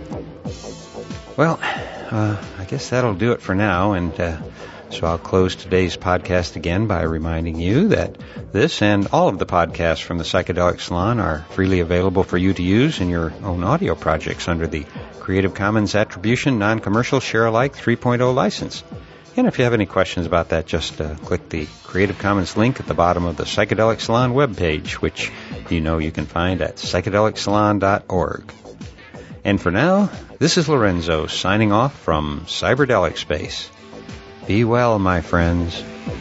Well, uh, I guess that'll do it for now. And uh, so I'll close today's podcast again by reminding you that this and all of the podcasts from the Psychedelic Salon are freely available for you to use in your own audio projects under the Creative Commons Attribution Non-Commercial Share-alike three point oh license. And if you have any questions about that, just uh, click the Creative Commons link at the bottom of the Psychedelic Salon webpage, which you know you can find at psychedelic salon dot org. And for now, this is Lorenzo signing off from Cyberdelic Space. Be well, my friends.